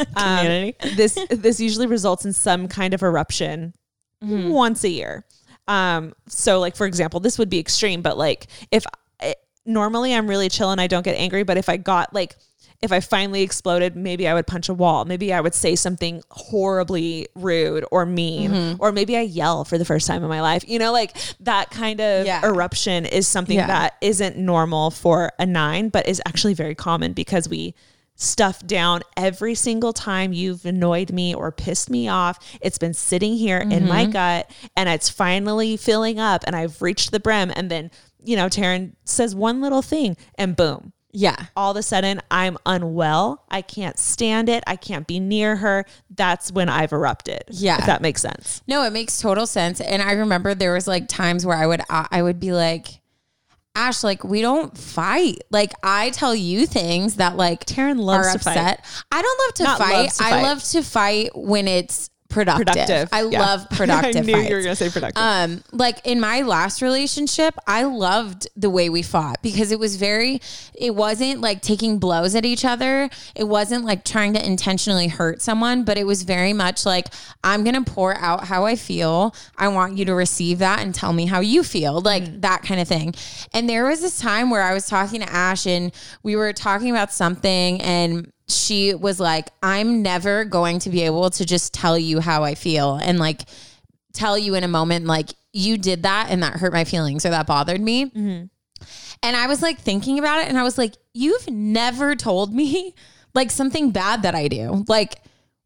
This usually results in some kind of eruption once a year. So like, for example, this would be extreme, but like normally I'm really chill and I don't get angry, but if I finally exploded, maybe I would punch a wall. Maybe I would say something horribly rude or mean, or maybe I yell for the first time in my life. You know, like that kind of eruption is something that isn't normal for a 9, but is actually very common, because we stuff down every single time you've annoyed me or pissed me off. It's been sitting here in my gut, and it's finally filling up, and I've reached the brim. And then, you know, Taryn says one little thing and boom. Yeah. All of a sudden I'm unwell. I can't stand it. I can't be near her. That's when I've erupted. Yeah. If that makes sense. No, it makes total sense. And I remember there was like times where I would be like, Ash, like we don't fight. Like I tell you things that like Taryn loves are upset. Fight. I don't love to fight. I love to fight when it's productive. I love productive. I knew you were going to say productive. Like in my last relationship, I loved the way we fought, because it wasn't like taking blows at each other. It wasn't like trying to intentionally hurt someone, but it was very much like, I'm going to pour out how I feel. I want you to receive that and tell me how you feel, like that kind of thing. And there was this time where I was talking to Ash and we were talking about something, and she was like, I'm never going to be able to just tell you how I feel and like tell you in a moment, like you did that and that hurt my feelings or that bothered me. And I was like thinking about it, and I was like, you've never told me like something bad that I do. Like,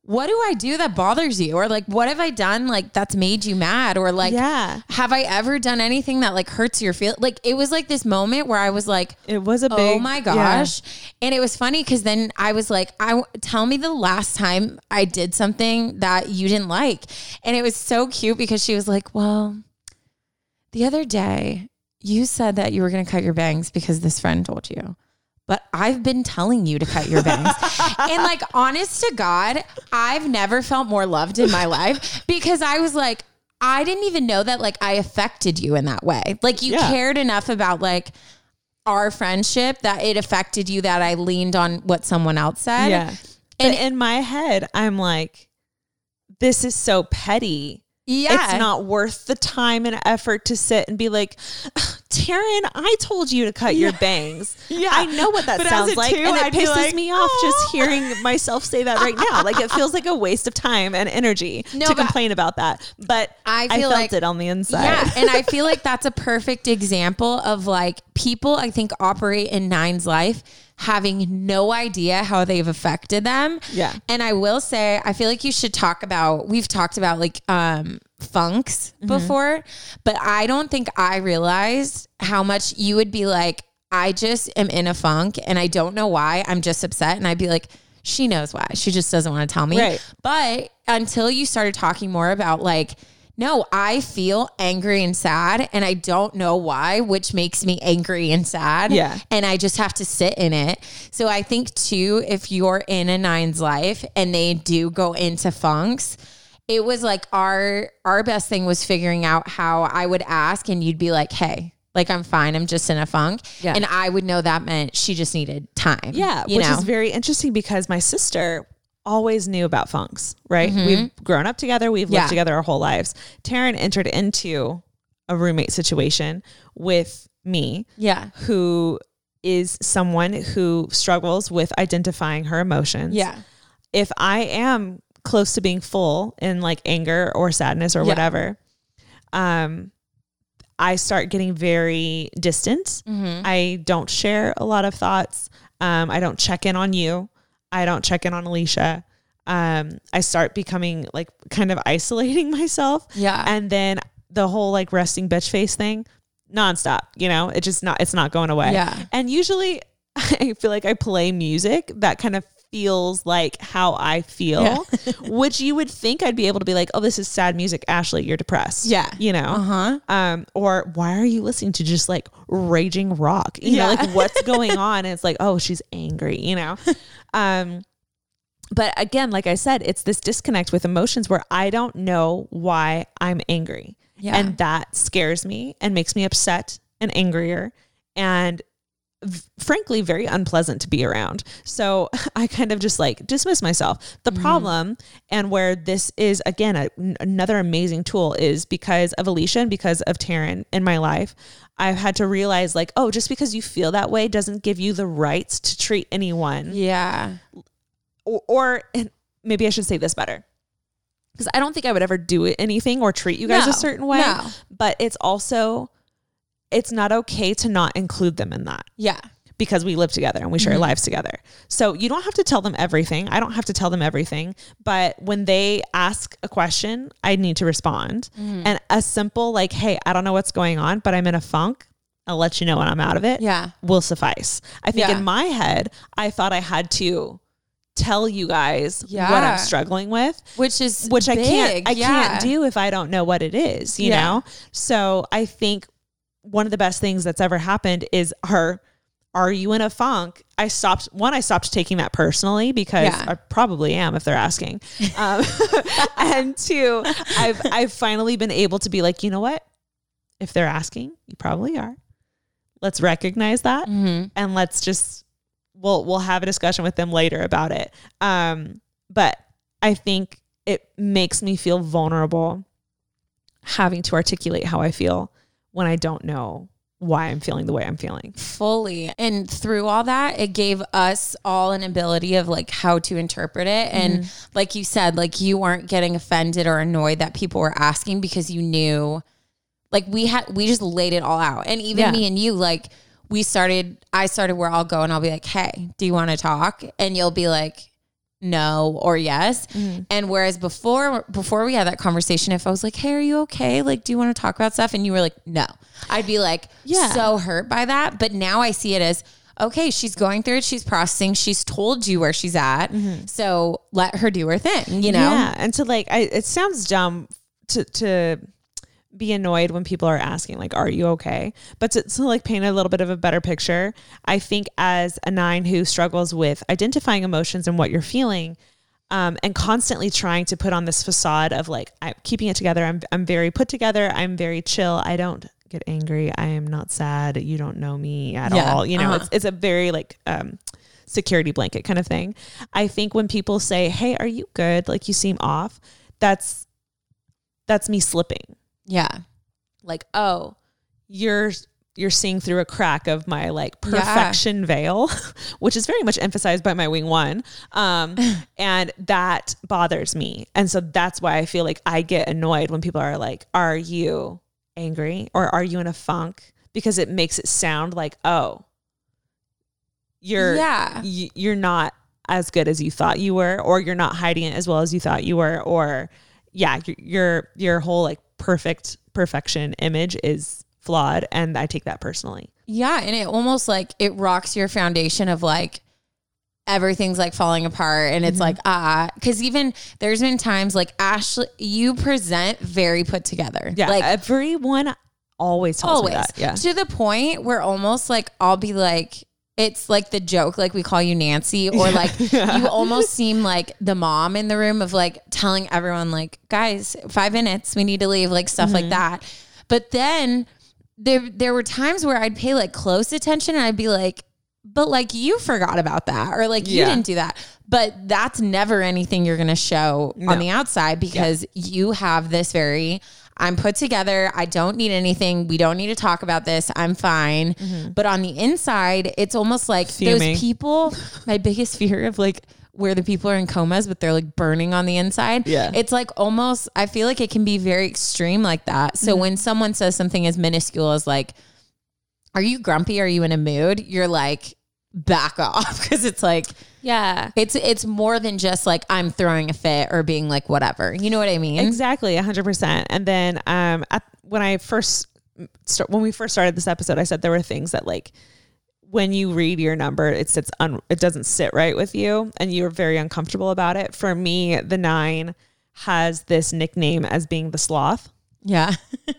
what do I do that bothers you? Or like, what have I done like that's made you mad? Or like, have I ever done anything that like hurts your feel? Like, it was like this moment where I was like, it was a big, oh my gosh. And it was funny because then I was like, tell me the last time I did something that you didn't like. And it was so cute because she was like, well, the other day you said that you were going to cut your bangs because this friend told you. But I've been telling you to cut your bangs. And like, honest to God, I've never felt more loved in my life because I was like, I didn't even know that like I affected you in that way. Like you cared enough about like our friendship that it affected you that I leaned on what someone else said. Yeah. And in my head, I'm like, this is so petty. Yeah. It's not worth the time and effort to sit and be like, Taryn, I told you to cut your bangs. Yeah. I know what that sounds like. And it pisses me off just hearing myself say that right now. Like it feels like a waste of time and energy to complain about that. But I felt it on the inside. Yeah. And I feel like that's a perfect example of like people I think operate in Nine's life having no idea how they've affected them. Yeah. And I will say, I feel like you should we've talked about like funks before, but I don't think I realized how much you would be like, I just am in a funk and I don't know why. I'm just upset. And I'd be like, she knows why. She just doesn't want to tell me. Right. But until you started talking more about like, no, I feel angry and sad and I don't know why, which makes me angry and sad. Yeah. And I just have to sit in it. So I think too, if you're in a Nine's life and they do go into funks, it was like our best thing was figuring out how I would ask and you'd be like, hey, like, I'm fine. I'm just in a funk. Yeah. And I would know that meant she just needed time. Yeah. Which is very interesting because my sister always knew about funks, right? We've grown up together. We've lived together our whole lives. Taryn entered into a roommate situation with me, who is someone who struggles with identifying her emotions. Yeah. If I am close to being full in like anger or sadness or whatever, I start getting very distant. I don't share a lot of thoughts. I don't check in on you. I don't check in on Alicia. I start becoming like kind of isolating myself. Yeah. And then the whole like resting bitch face thing, nonstop, it's not going away. Yeah. And usually I feel like I play music that kind of feels like how I feel, which you would think I'd be able to be like, oh, this is sad music. Ashley, you're depressed. Yeah. Or why are you listening to just like raging rock? You know, like what's going on? And it's like, oh, she's angry, But again, like I said, it's this disconnect with emotions where I don't know why I'm angry. Yeah. And that scares me and makes me upset and angrier and frankly, very unpleasant to be around. So I kind of just like dismiss myself. The problem, and where this is again, another amazing tool, is because of Alicia and because of Taryn in my life, I've had to realize like, oh, just because you feel that way doesn't give you the rights to treat anyone. Yeah. Or and maybe I should say this better, because I don't think I would ever do anything or treat you guys a certain way, but it's not okay to not include them in that. Yeah. Because we live together and we share lives together. So you don't have to tell them everything. I don't have to tell them everything, but when they ask a question, I need to respond. And a simple like, hey, I don't know what's going on, but I'm in a funk. I'll let you know when I'm out of it. Yeah. Will suffice. I think in my head, I thought I had to tell you guys what I'm struggling with, which big. I can't do if I don't know what it is, you know? So I think one of the best things that's ever happened is are you in a funk? I stopped taking that personally because I probably am if they're asking. And two, I've finally been able to be like, you know what? If they're asking, you probably are. Let's recognize that. And let's just, we'll have a discussion with them later about it. But I think it makes me feel vulnerable having to articulate how I feel when I don't know why I'm feeling the way I'm feeling. Fully. And through all that, it gave us all an ability of like how to interpret it. And like you said, like you weren't getting offended or annoyed that people were asking because you knew like we just laid it all out. And even me and you, like I started where I'll go and I'll be like, hey, do you want to talk? And you'll be like, no or yes. And whereas before we had that conversation, if I was like, hey, are you okay? Like, do you want to talk about stuff? And you were like, no, I'd be like, so hurt by that. But now I see it as, okay, she's going through it. She's processing. She's told you where she's at. So let her do her thing, you know? Yeah. And to like, it sounds dumb to be annoyed when people are asking like, are you okay? But to like paint a little bit of a better picture, I think as a 9 who struggles with identifying emotions and what you're feeling, and constantly trying to put on this facade of like, I'm keeping it together. I'm very put together. I'm very chill. I don't get angry. I am not sad. You don't know me at all. You know, it's a very like, security blanket kind of thing. I think when people say, hey, are you good? Like you seem off. That's me slipping. Yeah. Like, oh, you're seeing through a crack of my like perfection veil, which is very much emphasized by my wing 1. And that bothers me. And so that's why I feel like I get annoyed when people are like, are you angry or are you in a funk? Because it makes it sound like, oh, you're not as good as you thought you were, or you're not hiding it as well as you thought you were, or your whole like perfection image is flawed, and I take that personally. Yeah, and it almost like it rocks your foundation of like everything's like falling apart, and it's like because even there's been times like Ashley, you present very put together. Yeah, like everyone always tells me that. Yeah, to the point where almost like I'll be like, it's like the joke, like we call you Nancy, or like you almost seem like the mom in the room of like telling everyone like, guys, 5 minutes, we need to leave, like stuff like that. But then there were times where I'd pay like close attention and I'd be like, but like you forgot about that, or like you didn't do that. But that's never anything you're going to show on the outside, because you have this very, I'm put together. I don't need anything. We don't need to talk about this. I'm fine. But on the inside, it's almost like fuming. Those people, my biggest fear of like where the people are in comas, but they're like burning on the inside. Yeah. It's like almost, I feel like it can be very extreme like that. So when someone says something as minuscule as like, are you grumpy? Are you in a mood? You're like, back off. Cause it's like, it's more than just like I'm throwing a fit or being like whatever. You know what I mean? Exactly, 100%. And then when we first started this episode, I said there were things that like when you read your number, it doesn't sit right with you, and you're very uncomfortable about it. For me, the 9 has this nickname as being the sloth. Yeah,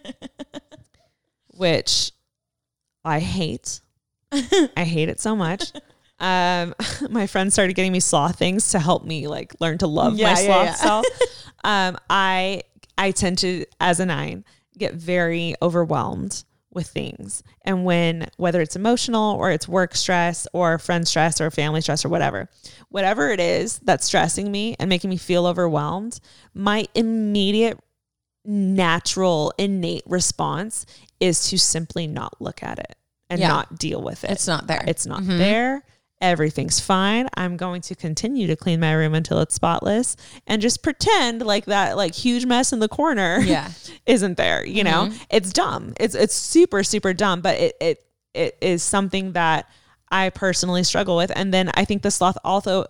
which I hate. I hate it so much. My friends started getting me sloth things to help me like learn to love my sloth self. I tend to, as a 9, get very overwhelmed with things. And whether it's emotional or it's work stress or friend stress or family stress or whatever it is that's stressing me and making me feel overwhelmed, my immediate natural innate response is to simply not look at it and not deal with it. It's not there. It's not there. Everything's fine. I'm going to continue to clean my room until it's spotless and just pretend like that like huge mess in the corner isn't there. You know, it's dumb. It's super, super dumb, but it is something that I personally struggle with. And then I think the sloth also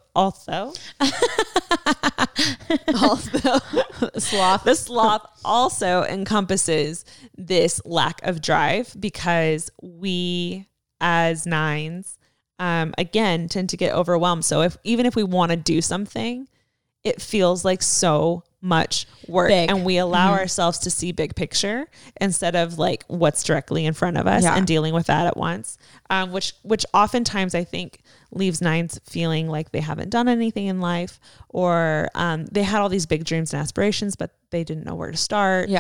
the sloth also encompasses this lack of drive, because we as 9s, again, tend to get overwhelmed. So even if we want to do something, it feels like so much work, and we allow ourselves to see big picture instead of like what's directly in front of us and dealing with that at once. Which oftentimes I think leaves 9s feeling like they haven't done anything in life, or they had all these big dreams and aspirations, but they didn't know where to start.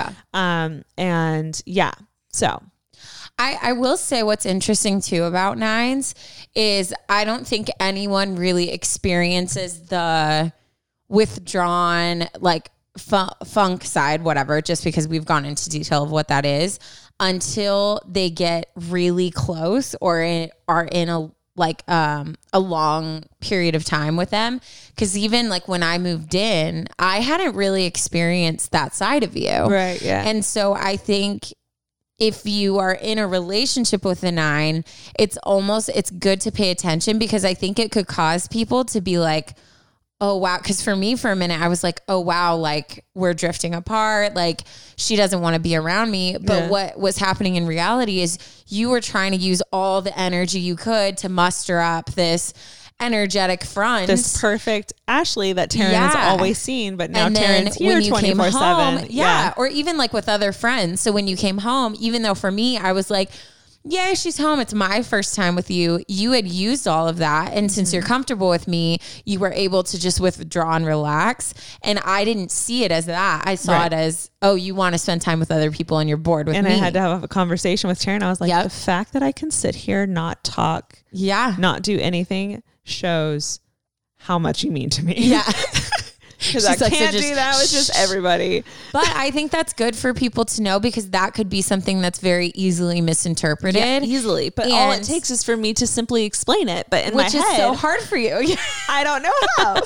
So I will say what's interesting too about 9s is I don't think anyone really experiences the withdrawn, like funk side, whatever, just because we've gone into detail of what that is, until they get really close or are in a long period of time with them. Because even like when I moved in, I hadn't really experienced that side of you. Right. Yeah. And so I think if you are in a relationship with a 9, it's good to pay attention, because I think it could cause people to be like, oh, wow. Because for me, for a minute, I was like, oh, wow, like we're drifting apart. Like she doesn't want to be around me. But what was happening in reality is you were trying to use all the energy you could to muster up this energetic front. This perfect Ashley that Taryn has always seen, but now Taryn's here 24/7. Yeah. Or even like with other friends. So when you came home, even though for me, I was like, yeah, she's home. It's my first time with you. You had used all of that. And since you're comfortable with me, you were able to just withdraw and relax. And I didn't see it as that. I saw it as, oh, you want to spend time with other people and you're bored with me. And I had to have a conversation with Taryn. I was like, the fact that I can sit here, not talk, not do anything shows how much you mean to me. Yeah. Because I can't do that with just everybody. But I think that's good for people to know because that could be something that's very easily misinterpreted. Yeah, easily. But all it takes is for me to simply explain it. But in my head, which is so hard for you. I don't know how.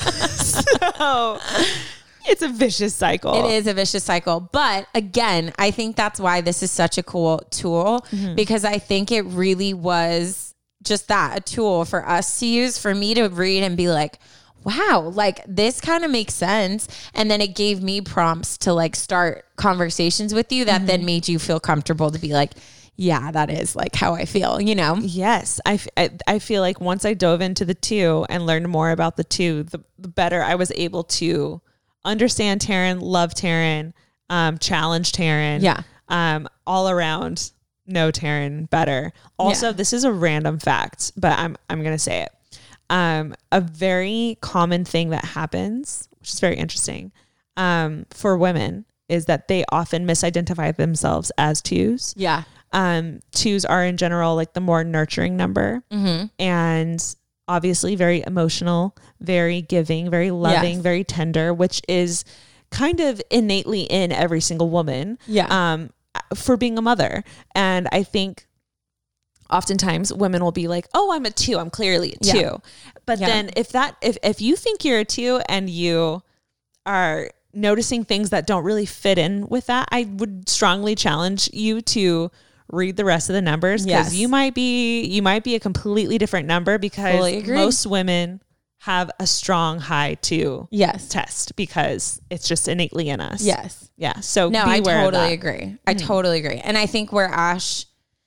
So it's a vicious cycle. It is a vicious cycle. But again, I think that's why this is such a cool tool because I think it really was just that, a tool for us to use, for me to read and be like, wow, like this kind of makes sense. And then it gave me prompts to like start conversations with you that then made you feel comfortable to be like, yeah, that is like how I feel, you know? Yes. I feel like once I dove into the 2 and learned more about the 2, the better I was able to understand Taryn, love Taryn, challenge Taryn. Yeah. All around know Taryn better. Also, this is a random fact, but I'm going to say it. A very common thing that happens, which is very interesting, for women is that they often misidentify themselves as 2s. Yeah. 2s are in general like the more nurturing number and obviously very emotional, very giving, very loving, very tender, which is kind of innately in every single woman. Yeah. For being a mother. And I think oftentimes women will be like, oh, I'm a 2. I'm clearly a 2. Yeah. But then if you think you're a 2 and you are noticing things that don't really fit in with that, I would strongly challenge you to read the rest of the numbers because you might be a completely different number because most women have a strong high 2 test because it's just innately in us. Yes. Yeah. So no, I totally agree. I totally agree. And I think where Ash,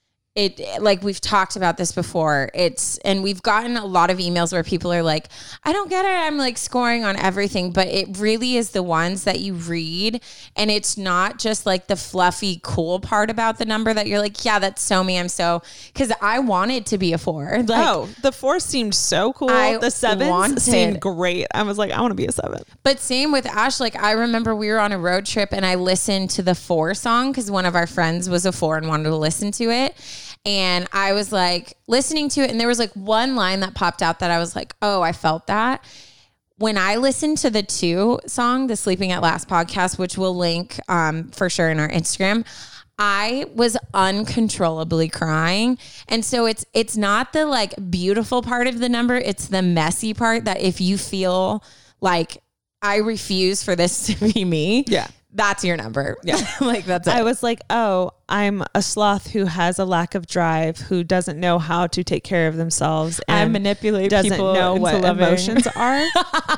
like we've talked about this before, and we've gotten a lot of emails where people are like, I don't get it. I'm like scoring on everything, but it really is the ones that you read. And it's not just like the fluffy, cool part about the number that you're like, yeah, that's so me. Cause I wanted to be a 4. Like, the 4 seemed so cool. The 7 seemed great. I was like, I want to be a 7. But same with Ash. Like I remember we were on a road trip and I listened to the 4 song cause one of our friends was a 4 and wanted to listen to it. And I was like listening to it and there was like one line that popped out that I was like, oh, I felt that. When I listened to the 2 song, the Sleeping at Last podcast, which we'll link for sure in our Instagram, I was uncontrollably crying. And so it's not the like beautiful part of the number. It's the messy part that if you feel like I refuse for this to be me. Yeah. That's your number. Yeah. Like that's it. I was like, oh, I'm a sloth who has a lack of drive, who doesn't know how to take care of themselves and I manipulate doesn't people know what loving. Emotions are.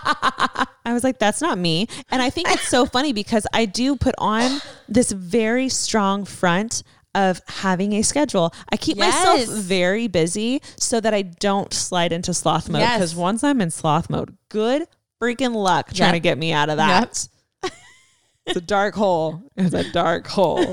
I was like, that's not me. And I think it's so funny because I do put on this very strong front of having a schedule. I keep myself very busy so that I don't slide into sloth mode because once I'm in sloth mode, good freaking luck trying to get me out of that. It's a dark hole. It's a dark hole.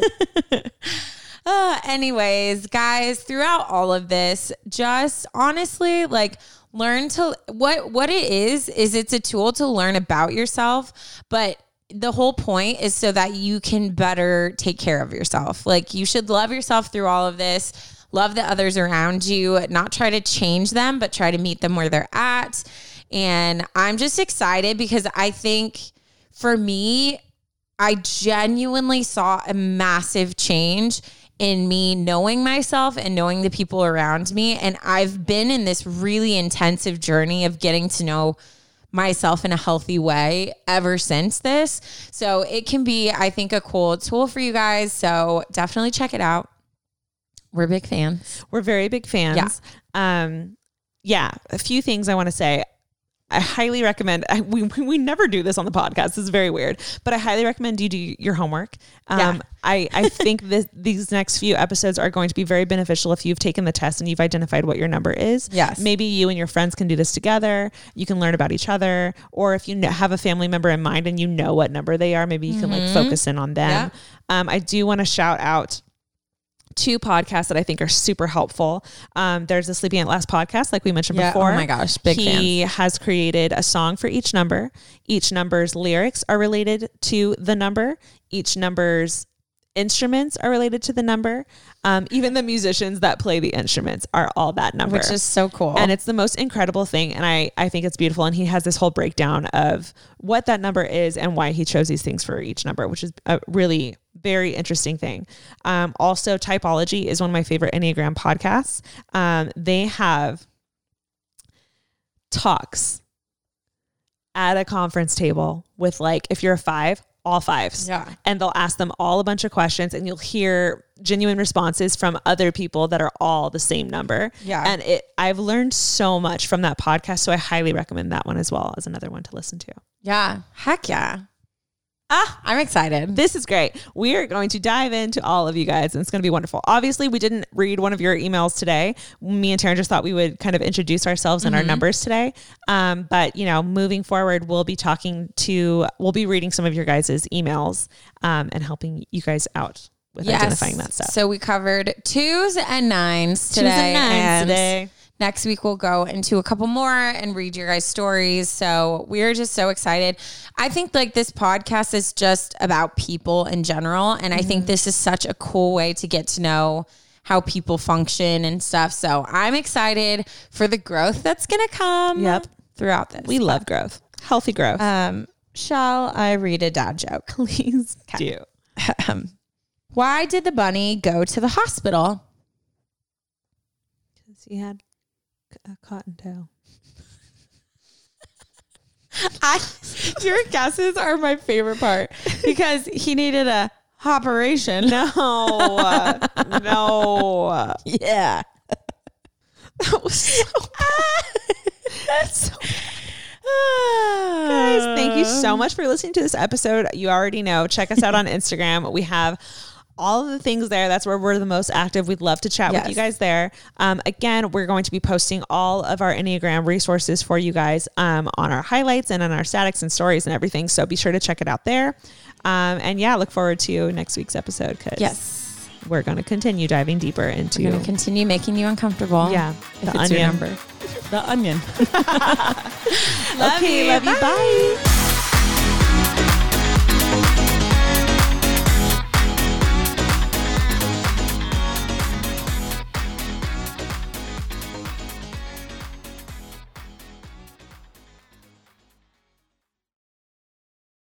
Anyways, guys, throughout all of this, just honestly, like learn to what it is it's a tool to learn about yourself, but the whole point is so that you can better take care of yourself. Like you should love yourself through all of this, love the others around you, not try to change them, but try to meet them where they're at. And I'm just excited because I think for me, I genuinely saw a massive change in me knowing myself and knowing the people around me. And I've been in this really intensive journey of getting to know myself in a healthy way ever since this. So it can be, I think, a cool tool for you guys. So definitely check it out. We're big fans. We're very big fans. Yeah. A few things I want to say. I highly recommend, we never do this on the podcast. This is very weird, but I highly recommend you do your homework. I think these next few episodes are going to be very beneficial if you've taken the test and you've identified what your number is. Yes. Maybe you and your friends can do this together. You can learn about each other. Or if you have a family member in mind and you know what number they are, maybe you can like focus in on them. Yeah. I do want to shout out 2 podcasts that I think are super helpful. There's the Sleeping at Last podcast, like we mentioned before. Oh my gosh, big fan. He has created a song for each number. Each number's lyrics are related to the number. Each number's instruments are related to the number. Even the musicians that play the instruments are all that number. Which is so cool. And it's the most incredible thing. And I think it's beautiful. And he has this whole breakdown of what that number is and why he chose these things for each number, which is a really very interesting thing. Also, Typology is one of my favorite Enneagram podcasts. They have talks at a conference table with, like, if you're a 5, all 5s. Yeah. And they'll ask them all a bunch of questions and you'll hear genuine responses from other people that are all the same number. Yeah. And I've learned so much from that podcast. So I highly recommend that one as well as another one to listen to. Yeah. Heck yeah. I'm excited. This is great. We are going to dive into all of you guys and it's going to be wonderful. Obviously, we didn't read one of your emails today. Me and Taryn just thought we would kind of introduce ourselves and our numbers today. But, you know, moving forward, we'll be reading some of your guys' emails and helping you guys out with identifying that stuff. So we covered 2s and 9s today. Next week, we'll go into a couple more and read your guys' stories. So we're just so excited. I think like this podcast is just about people in general. And I think this is such a cool way to get to know how people function and stuff. So I'm excited for the growth that's going to come throughout this. We love growth. Healthy growth. Shall I read a dad joke? Please do. Why did the bunny go to the hospital? Because he had a cottontail. Your guesses are my favorite part because he needed a operation. No. Yeah. That was so That's so Guys, thank you so much for listening to this episode. You already know, check us out on Instagram. We have all of the things there. That's where we're the most active. We'd love to chat with you guys there. Again, we're going to be posting all of our Enneagram resources for you guys on our highlights and on our statics and stories and everything. So be sure to check it out there. And look forward to next week's episode because we're going to continue diving deeper into. We're going to continue making you uncomfortable. Yeah. The onion. The onion. Love you. Bye.